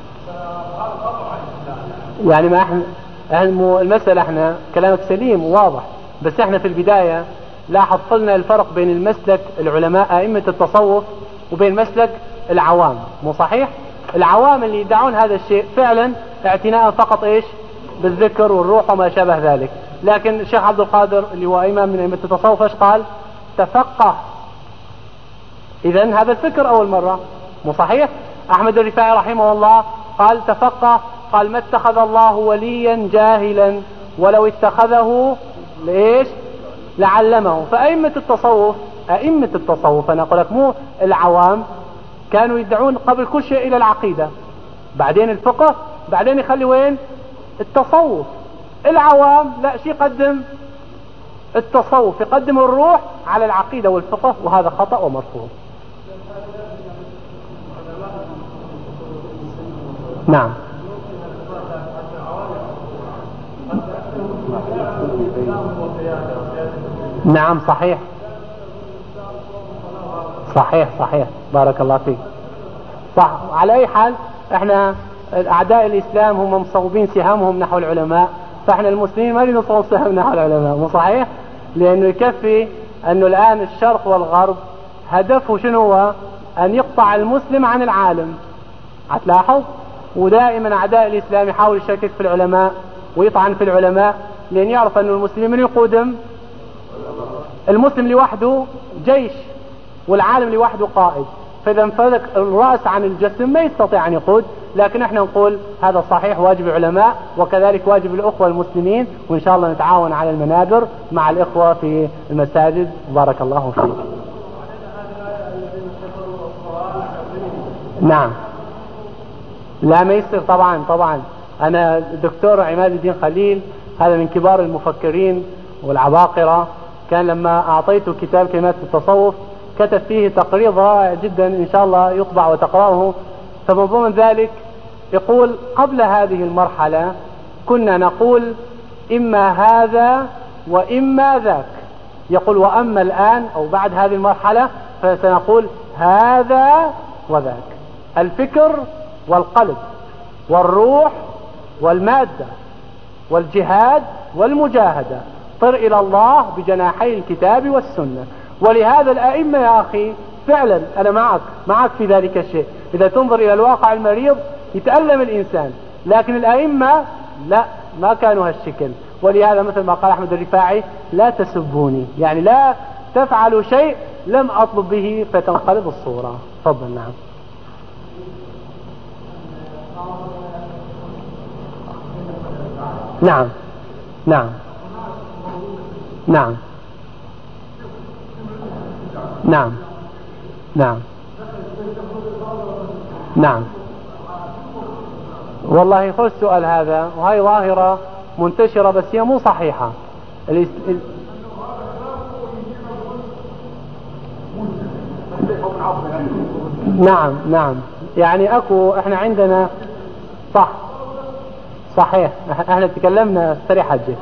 يعني ما احنا المسألة احنا كلامك سليم وواضح، بس احنا في البداية لاحظ قلنا الفرق بين المسلك العلماء أئمة التصوف وبين مسلك العوام، مو صحيح؟ العوام اللي يدعون هذا الشيء فعلا اعتناء فقط ايش؟ بالذكر والروح وما شابه ذلك. لكن الشيخ عبد القادر اللي هو إمام من أئمة التصوف ايش قال؟ تفقه. إذن هذا الفكر أول مرة، مو صحيح؟ أحمد الرفاعي رحمه الله قال تفقه، قال ما اتخذ الله وليا جاهلا ولو اتخذه ليش؟ لعلمه. فأئمة التصوف أنا أقول لك مو العوام، كانوا يدعون قبل كل شيء إلى العقيدة، بعدين الفقه، بعدين يخلي وين؟ التصوف. العوام لا، شيء يقدم التصوف، يقدم الروح على العقيدة والفقه، وهذا خطأ ومرفوض. نعم نعم صحيح بارك الله فيك. صح. على أي حال احنا أعداء الإسلام هم مصوبين سهامهم نحو العلماء، فاحنا المسلمين ما نصوب سهم نحو العلماء، مو صحيح؟ لأنه يكفي أنه الآن الشرق والغرب هدفه شنو هو؟ أن يقطع المسلم عن العالم. هتلاحظ ودائما أعداء الإسلام يحاول يشكك في العلماء ويطعن في العلماء، لأن يعرف أن المسلمين من يقودم؟ المسلم لوحده جيش والعالم لوحده قائد، فإذا انفلت الرأس عن الجسم ما يستطيع أن يقود. لكن احنا نقول هذا صحيح، واجب العلماء وكذلك واجب الأخوة المسلمين، وإن شاء الله نتعاون على المنابر مع الإخوة في المساجد. بارك الله فيك. نعم لا ما يصير طبعا. أنا الدكتور عماد الدين خليل هذا من كبار المفكرين والعباقرة، كان لما أعطيته كتاب كلمات التصوف كتب فيه تقرير رائع جدا، إن شاء الله يطبع وتقرأه. فمن ضمن ذلك يقول قبل هذه المرحلة كنا نقول إما هذا وإما ذاك، يقول وأما الآن أو بعد هذه المرحلة فسنقول هذا وذاك، الفكر والقلب والروح والمادة والجهاد والمجاهدة، طر إلى الله بجناحي الكتاب والسنة. ولهذا الأئمة يا أخي فعلا أنا معك في ذلك الشيء، إذا تنظر إلى الواقع المريض يتألم الإنسان، لكن الأئمة لا، ما كانوا هالشكل. ولهذا مثل ما قال أحمد الرفاعي لا تسبوني، يعني لا تفعلوا شيء لم أطلب به فتنقلب الصورة. تفضل. نعم. نعم. نعم. نعم. نعم. نعم. نعم. والله خذ السؤال هذا، وهي ظاهرة منتشرة بس هي مو صحيحة. نعم. نعم. يعني اكو احنا عندنا صح صحيح، احنا تكلمنا استريح حجة.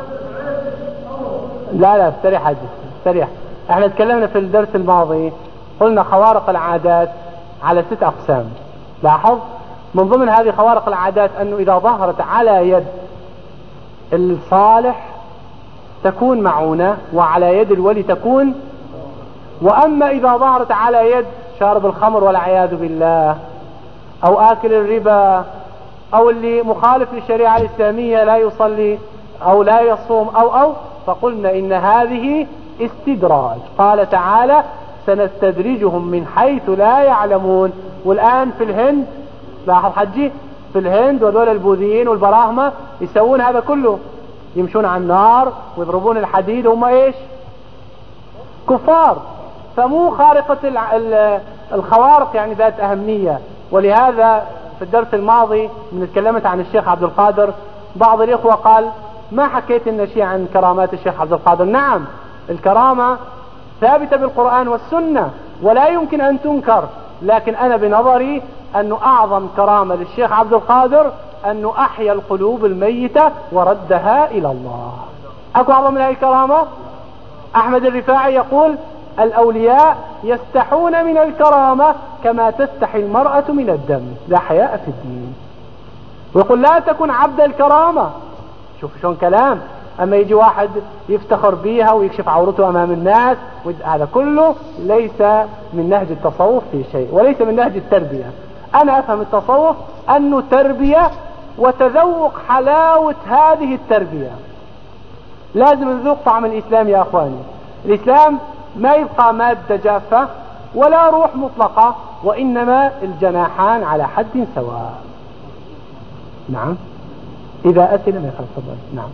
لا استريح حجة استريح. احنا تكلمنا في الدرس الماضي قلنا خوارق العادات على 6 أقسام. لاحظ من ضمن هذه خوارق العادات أنه إذا ظهرت على يد الصالح تكون معونة، وعلى يد الولي تكون. وأما إذا ظهرت على يد شارب الخمر والعياذ بالله، أو آكل الربا، أو اللي مخالف للشريعة الإسلامية لا يصلي أو لا يصوم أو فقلنا إن هذه استدراج. قال تعالى سنستدرجهم من حيث لا يعلمون. والآن في الهند لاحظ حجي، في الهند وذول البوذيين والبراهمة يسوون هذا كله، يمشون على النار ويضربون الحديد، هم ايش؟ كفار. فمو خارقة الخوارق يعني ذات أهمية. ولهذا في الدرس الماضي من تكلمت عن الشيخ عبد القادر، بعض الإخوة قال ما حكيت لنا شيء عن كرامات الشيخ عبد القادر. نعم الكرامة ثابتة بالقرآن والسنة ولا يمكن أن تنكر، لكن أنا بنظري أنه أعظم كرامة للشيخ عبد القادر أنه أحيا القلوب الميتة وردها إلى الله. أكو أعظم من هذه الكرامة؟ أحمد الرفاعي يقول الأولياء يستحون من الكرامة كما تستحي المرأة من الدم، لا حياء في الدين. ويقول لا تكن عبد الكرامة. شوف شلون كلام. أما يجي واحد يفتخر بيها ويكشف عورته أمام الناس، هذا كله ليس من نهج التصوف في شيء، وليس من نهج التربية. أنا أفهم التصوف أنه تربية وتذوق حلاوة هذه التربية. لازم نذوق طعم الإسلام يا أخواني. الإسلام ما يبقى مادة جافة ولا روح مطلقة، وإنما الجناحان على حد سواء. نعم. إذا أسئلة ما يخلص. نعم.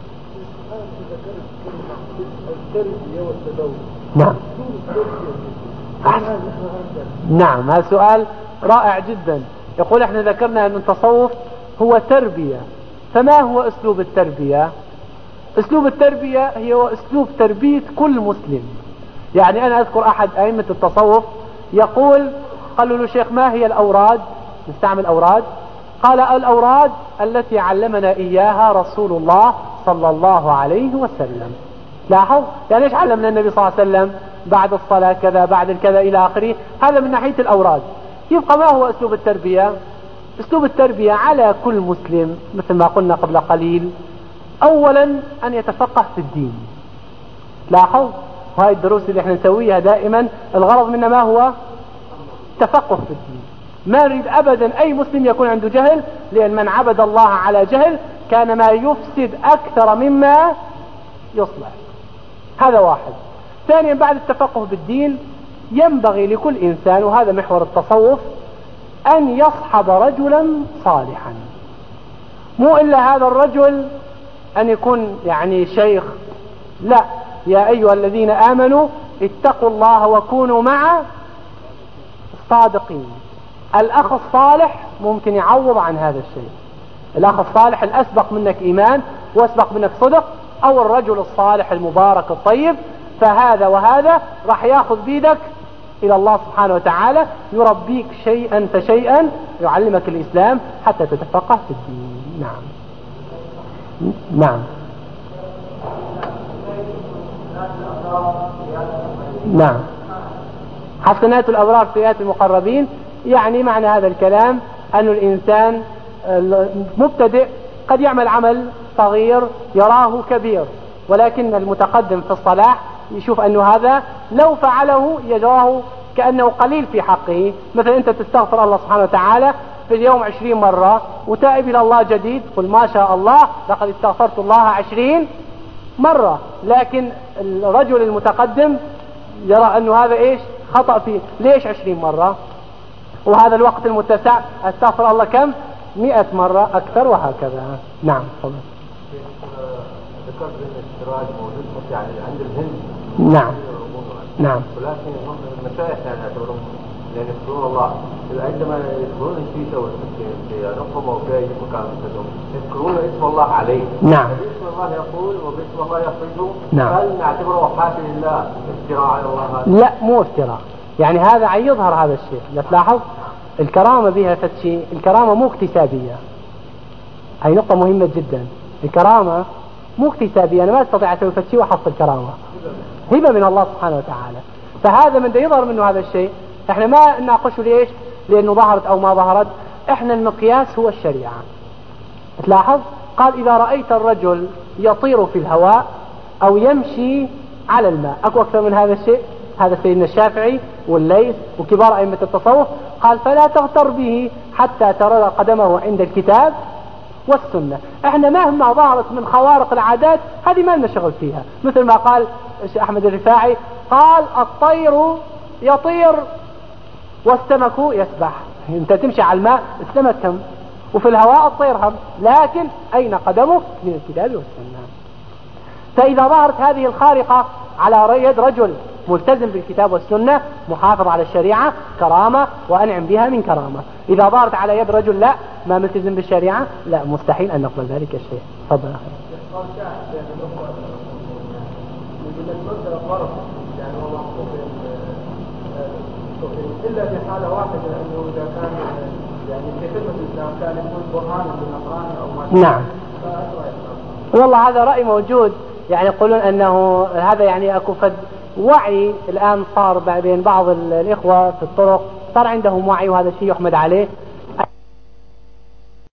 نعم. نعم هذا سؤال رائع جدا. يقول احنا ذكرنا أن التصوف هو تربية، فما هو أسلوب التربية؟ أسلوب التربية هو أسلوب تربية كل مسلم. يعني أنا أذكر أحد أئمة التصوف يقول، قالوا له شيخ ما هي الأوراد؟ نستعمل أوراد؟ قال الأوراد التي علمنا إياها رسول الله صلى الله عليه وسلم. لاحظ يعني إيش علمنا النبي صلى الله عليه وسلم؟ بعد الصلاة كذا، بعد الكذا إلى آخره. هذا من ناحية الأوراد. يبقى ما هو أسلوب التربية؟ أسلوب التربية على كل مسلم مثل ما قلنا قبل قليل، أولا أن يتفقه في الدين. لاحظ وهي الدروس اللي احنا نسويها دائما الغرض منها ما هو؟ تفقه في الدين. ما نريد أبدا أي مسلم يكون عنده جهل، لأن من عبد الله على جهل كان ما يفسد أكثر مما يصلح. هذا واحد. ثانيا بعد التفقه بالدين ينبغي لكل إنسان، وهذا محور التصوف، أن يصحب رجلا صالحا. مو إلا هذا الرجل أن يكون يعني شيخ، لا. يا أيها الذين آمنوا اتقوا الله وكونوا مع الصادقين. الأخ الصالح ممكن يعوض عن هذا الشيء. الأخ الصالح الأسبق منك إيمان وأسبق منك صدق، أو الرجل الصالح المبارك الطيب، فهذا وهذا راح ياخذ بيدك إلى الله سبحانه وتعالى، يربيك شيئا فشيئا، يعلمك الإسلام حتى تتفقه في الدين. نعم. نعم. نعم. حسنات الأبرار سيئات المقربين. يعني معنى هذا الكلام أن الإنسان المبتدئ قد يعمل عمل صغير يراه كبير، ولكن المتقدم في الصلاح يشوف أنه هذا لو فعله يراه كأنه قليل في حقه. مثلا أنت تستغفر الله سبحانه وتعالى في اليوم 20 مرة وتائب إلى الله جديد، قل ما شاء الله لقد استغفرت الله 20 مرة. لكن الرجل المتقدم يرى أنه هذا إيش خطأ فيه، ليش 20 مرة؟ وهذا الوقت المتسع استغفر الله كم 100 مرة أكثر وهكذا. نعم تفضل.
ذكرت أن الاشتراك موجود يعني عند الهند.
نعم نعم.
ولكن هم المشايخ يعني يعتبرون يعني يذكرون الله عندما يذكرون الشيشة والسكين في نقم أو في أي مكان منتجهم يذكرون اسم الله عليه.
نعم.
باسم الله يقول وباسم الله يخرج.
نعم.
هل نعتبره حاشا لله افتراء على الله؟
لا مو افتراء، يعني هذا عن يظهر هذا الشيء. لا تلاحظ الكرامة بها فتشي، الكرامة مو اكتسابية. هاي نقطة مهمة جدا. الكرامة مو اكتسابية، أنا ما استطيع أسوي فتشي وأحصل كرامة، هبة من الله سبحانه وتعالى. فهذا من يظهر منه هذا الشيء احنا ما نناقشه. ليش؟ لأنه ظهرت أو ما ظهرت. احنا المقياس هو الشريعة. تلاحظ قال إذا رأيت الرجل يطير في الهواء أو يمشي على الماء، أكو أكثر من هذا الشيء؟ هذا سيدنا الشافعي والليث وكبار أئمة التصوف. قال فلا تغتر به حتى ترى قدمه عند الكتاب والسنة. احنا مهما ظهرت من خوارق العادات هذه ما لنا شغل فيها. مثل ما قال أحمد الرفاعي قال الطير يطير والسمك يسبح. انت تمشي على الماء السمك هم، وفي الهواء الطير هم، لكن أين قدمه؟ من الكتاب والسنة. فإذا ظهرت هذه الخارقة على يد رجل ملتزم بالكتاب والسنة محافظ على الشريعة كرامة وأنعم بها من كرامة. إذا ظهرت على يد رجل لا ما ملتزم بالشريعة لا مستحيل أن نقبل ذلك الشيء. تفضل أخي.
إلا في حالة واحدة أنه إذا كان يعني في خدمة الإسلام كان يكون برهانا بالنصراني أو ما.
نعم. والله هذا رأي موجود، يعني يقولون أنه هذا يعني أكو فد وعي الآن صار بين بعض الإخوة في الطرق، صار عندهم وعي وهذا الشيء يحمد عليه.